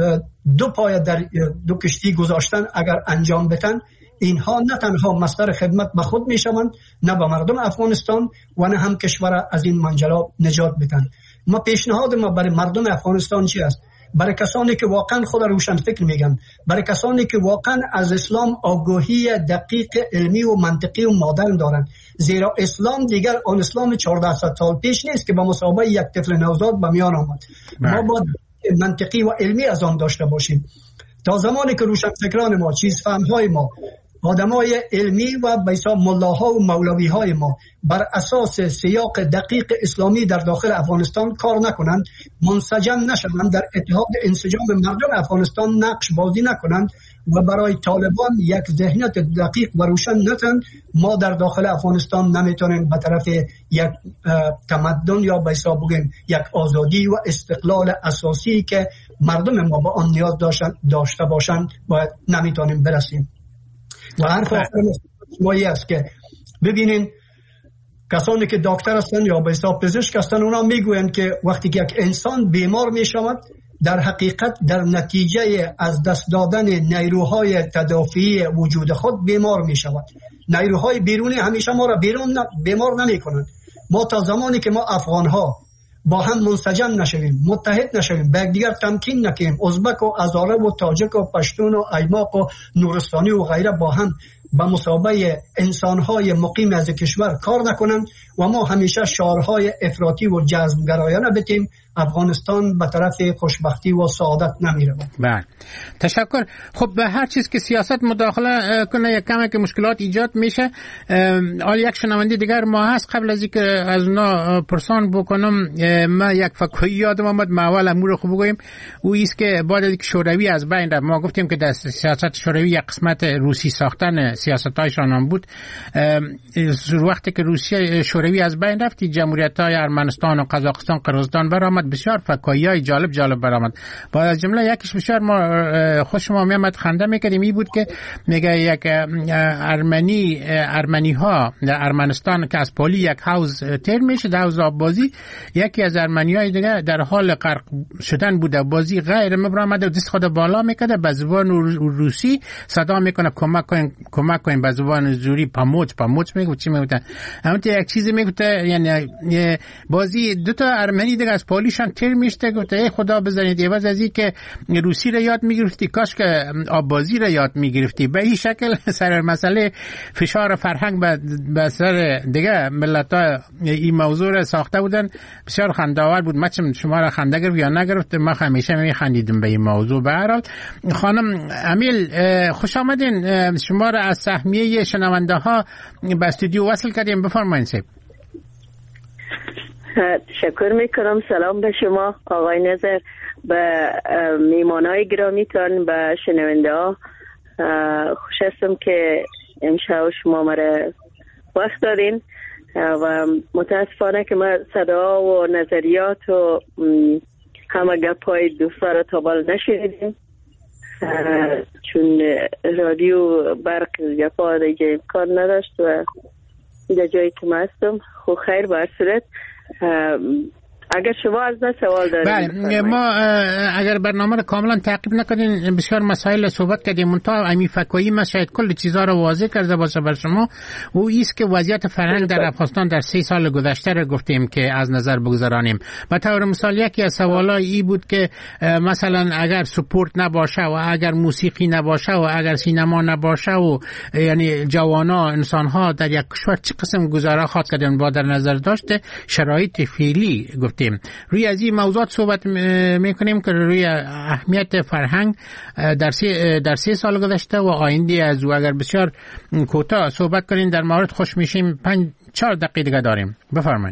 دو پای در دو کشتی گذاشتن اگر انجام بدن، اینها نه تنها مصدر خدمت به خود میشوند، نه به مردم افغانستان و نه هم کشور از این منجلا نجات بدن. ما پیشنهاد ما برای مردم افغانستان چی است؟ برای کسانی که واقعا خود روشن فکر میگن، برای کسانی که واقعا از اسلام آگاهی دقیق علمی و منطقی و مدرن دارن، زیرا اسلام دیگر آن اسلام چهارده سال پیش نیست که با مسابقه یک طفل نوزاد به میان آمد. ما باید منطقی و علمی از آن داشته باشیم. تا زمانی که روشن فکران ما، چیز فهمهای ما، آدمای علمی و بیسا ملاها و مولوی های ما بر اساس سیاق دقیق اسلامی در داخل افغانستان کار نکنند، منسجم نشوند، در اتحاد انسجام مردم افغانستان نقش بازی نکنند و برای طالبان یک ذهنیت دقیق و روشن نتن، ما در داخل افغانستان نمیتونیم به طرف یک تمدن یا بیسا بگیم یک آزادی و استقلال اساسی که مردم ما با آن نیاز داشته باشند باید نمیتونیم برسیم. و حرف آخر مایی است که ببینین کسانی که دکتر هستن یا به حساب پزشک هستن اونا میگویند که وقتی که یک انسان بیمار میشود در حقیقت در نتیجه از دست دادن نیروهای تدافعی وجود خود بیمار میشود. نیروهای بیرونی همیشه ما را بیرون بیمار نمی کنند. ما تا زمانی که ما افغان ها با هم منسجم نشویم، متحد نشویم، به دیگر تمکین نکنیم، ازبک و هزاره و تاجک و پشتون و ایماق و نورستانی و غیره با هم به مسابقه انسانهای مقیم از کشور کار نکنند و ما همیشه شعارهای افراطی و جذبگرایانه بتیم، افغانستان به طرف خوشبختی و سعادت نمیره. بله تشکر. خب به هر چیز که سیاست مداخله کنه یک کمی که مشکلات ایجاد میشه. حالا یک شنونده دیگر ما هست، قبل از اینکه از اونا پرسان بکنم ما یک فکری یادم آمد، ما اول امور خوب بگویم. او است که بعد از اینکه شوروی از بین رفت، ما گفتیم که در سیاست شوروی یک قسمت روسی ساختن سیاست‌هایشان هم بود. وقتی که روسیه شوروی از بین رفت، جمهوریت‌های ارمنستان و قزاقستان قرقیزستان برآمد، بسیار فکاهی‌های جالب جالب برآمد. با از جمله یکیش بسیار ما خوش ما میامد خنده میکردیم، این بود که میگه یک ارمنی ارمنی ها در ارمنستان که از پلی یک حوض تیر میشه، در حوض آبازی، یکی از ارمنی های دیگه در حال غرق شدن بوده، بازی غیر مبرآمده و دست خود بالا میکرده، به زبان روسی صدا میکنه کمک کنین کمک کنین، به زبان زوری پاموچ پاموچ میگه چی میگه، همون یک چیزی میگه، یعنی بازی دو تا ارمنی دیگه از پلیشان تیر میشته، گفته ای خدا بزنید عوض از این که روسی را یاد میگرفتی کاش که آبازی را یاد میگرفتی. به این شکل سر مسئله فشار فرهنگ به سر دیگه ملت ها این موضوع را ساخته بودن. بسیار خنده‌آور بود. من چم شما را خنده گرفت یا نگرفت، من همیشه میخندیدم به این موضوع. به هر حال خانم امیل خوش آمدین، شما را از سهمیه شنونده ها به استودیو وصل کردیم، بفرمایید. سیب تشکر میکنم. سلام به شما آقای نظر، به میمانای گرامیتان، به شنونده ها. خوش هستم که امشب شما مرا وقت دارین و متاسفانه که ما صدا و نظریات و همه گپای دوستا را تا بال نشنیدیم، چون رادیو برق گپا دیگه امکان نداشت و در جایی که ما هستم. خب خیر، به هر صورت اگر شما از من سوال دارید. بله، ما اگر برنامه رو کاملا تعقیب نکنین بسیار مسائل صحبت کردیم، منتها امی فکایی ما شاید کل چیزها رو واضح کرده باشه بر شما. و ایست که وضعیت فرهنگ در افغانستان در سه سال گذشته رو گفتیم که از نظر بگذارانیم. به طور مثال یکی از سوالای ای بود که مثلا اگر سپورت نباشه و اگر موسیقی نباشه و اگر سینما نباشه و یعنی جوانا انسان‌ها در یک کشور چه قسم گذاره خواهد کردن، با در نظر داشته شرایط فعلی گفتیم. روی از این موضوعات صحبت میکنیم که روی اهمیت فرهنگ در سه, در سه سال گذشته و آینده از او. اگر بسیار کوتاه صحبت کنین در مورد خوش میشیم. پنج چهار دقیقه دیگه داریم، بفرمایید.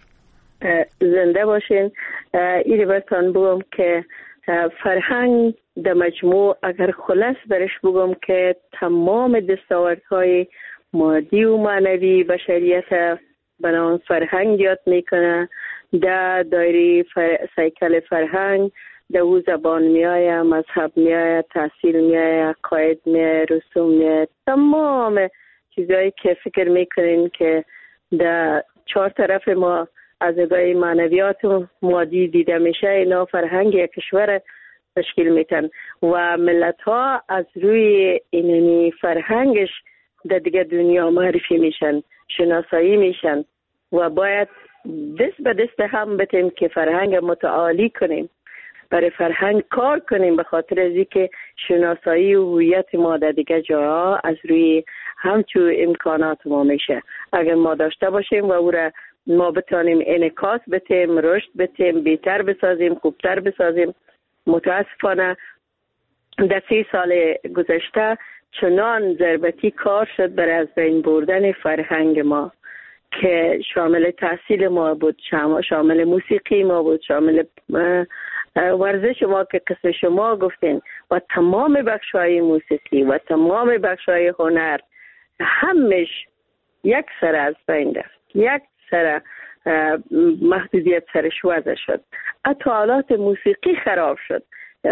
زنده باشین. این برتان بگم که فرهنگ در مجموع اگر خلاص برش بگم که تمام دستاوردهای مادی و معنوی بشریت بنابراین فرهنگ یاد میکنه. در دایره فر... سیکل فرهنگ در او زبان میآید، مذهب میآید، تحصیل میآید، قاعد میآید، رسوم میآید، تمام چیزایی که فکر میکنین که در چهار طرف ما از نگاه معنویات و مادی دیده میشه، اینا فرهنگ یک کشور تشکیل میتن و ملت ها از روی اینمی فرهنگش در دیگه دنیا معرفی میشن، شناسایی میشن و باید دست به دست هم بتیم که فرهنگ متعالی کنیم، برای فرهنگ کار کنیم، به خاطر از اینکه شناسایی و هویت ما در دیگه جاها از روی همچون امکانات ما میشه. اگر ما داشته باشیم و او را ما بتانیم انعکاس بتیم، رشد بتیم، بهتر بسازیم، خوبتر بسازیم. متاسفانه در سی سال گذشته چنان ضربتی کار شد برای از بین بردن فرهنگ ما که شامل تحصیل ما بود، شامل موسیقی ما بود، شامل ورزش ما که قسم شما گفتین و تمام بخش‌های موسیقی و تمام بخش‌های هنر همش یک سر از بین رفت، یک سر محدودیت سرش وضع شد. حتی آلات موسیقی خراب شد،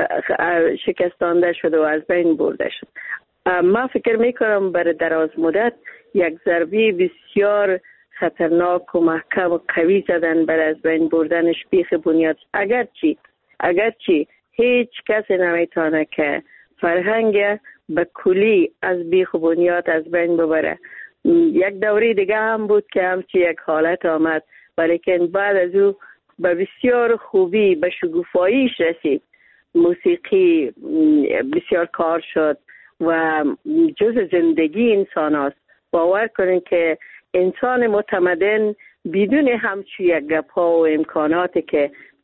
شکستانده شد و از بین برده شد. ما فکر میکنم برای دراز مدت یک ضربه بسیار خطرناک و محکم و قوی زدن برای از بین بردنش بیخ بنیاد. اگرچی اگرچی هیچ کسی نمیتونه که فرهنگ به کلی از بیخ بنیاد از بین ببره. یک دوره دیگه هم بود که همچی یک حالت آمد، ولیکن بعد از او به بسیار خوبی به شگوفاییش رسید. موسیقی بسیار کار شد و جز زندگی انسان هست. باور کنین که انسان متمدن بدون همچون یک گپ ها و امکاناتی که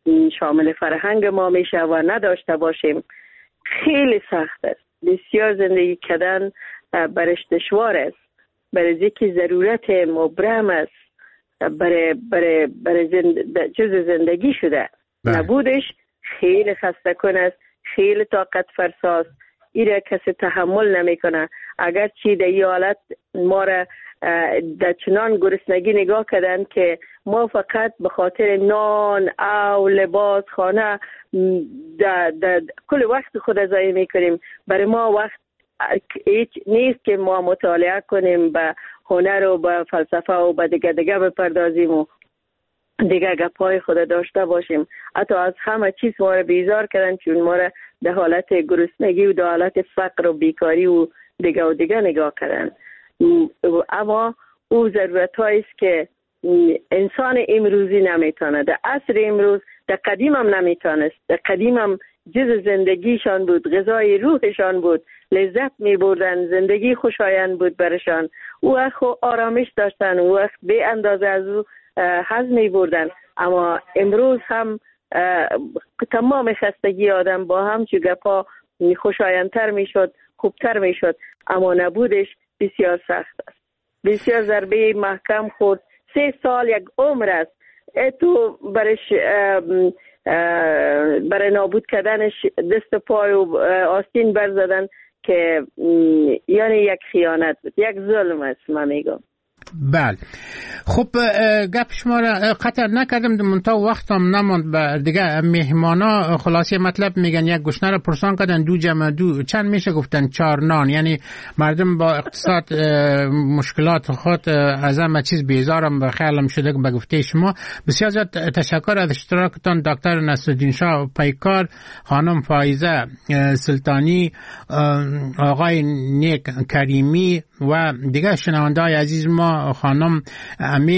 شامل فرهنگ ما میشه و نداشته باشیم خیلی سخت است. بسیار زندگی کردن برش دشوار است، برای که ضرورت مبرم است، برای برای برای زند... جز زندگی شده. بله. نبودش خیلی خسته کن است، خیلی طاقت فرساست، ایره کسی تحمل نمیکنه. اگر چی در این حالت ما را در چنان گرسنگی نگاه کردن که ما فقط به خاطر نان او لباس خانه در کل وقت خود ضایع میکنیم. برای ما وقت هیچ نیست که ما مطالعه کنیم، به هنر و به فلسفه و به دیگه دیگه بپردازیم و دیگه گپای خود داشته باشیم. حتی از همه چیز ما را بیزار کردن، چون ما را در حالت گرسنگی و در حالت فقر و بیکاری و دیگه و دیگه نگاه کردن. اما او ضرورت هاییست که انسان امروزی نمیتونه. در عصر امروز، در قدیم هم نمیتونست. در قدیم هم جز زندگیشان بود، غذای روحشان بود، لذت می بردن، زندگی خوشایند بود برشان. او وقت آرامش داشتن، او وقت به اندازه از او حظ می بردن. اما امروز هم تمام خستگی آدم با هم چو گپا خوشایندتر می شد، خوبتر می شد، اما نبودش بسیار سخت است. بسیار ضربه محکم خورد. سه سال یک عمر است. تو برش برای نابود کردنش دست پای و آستین برزدن که یعنی یک خیانت بود، یک ظلم است. من میگم بله. خب گپ شما را قطع نکردم، منتها وقتم نماند. به دیگه مهمانا خلاصه مطلب میگن یک گشنه را پرسان کردن دو جمع دو چند میشه گفتن چار نان. یعنی مردم با اقتصاد مشکلات خود از همه چیز بیزارم و خیالم شده به گفته شما. بسیار زیاد تشکر از اشتراکتان دکتر نصرالدین شاه پیکار، خانم فایزه سلطانی، آقای نیک کریمی و دیگه شنونده‌های عزیز ما، خانم امیر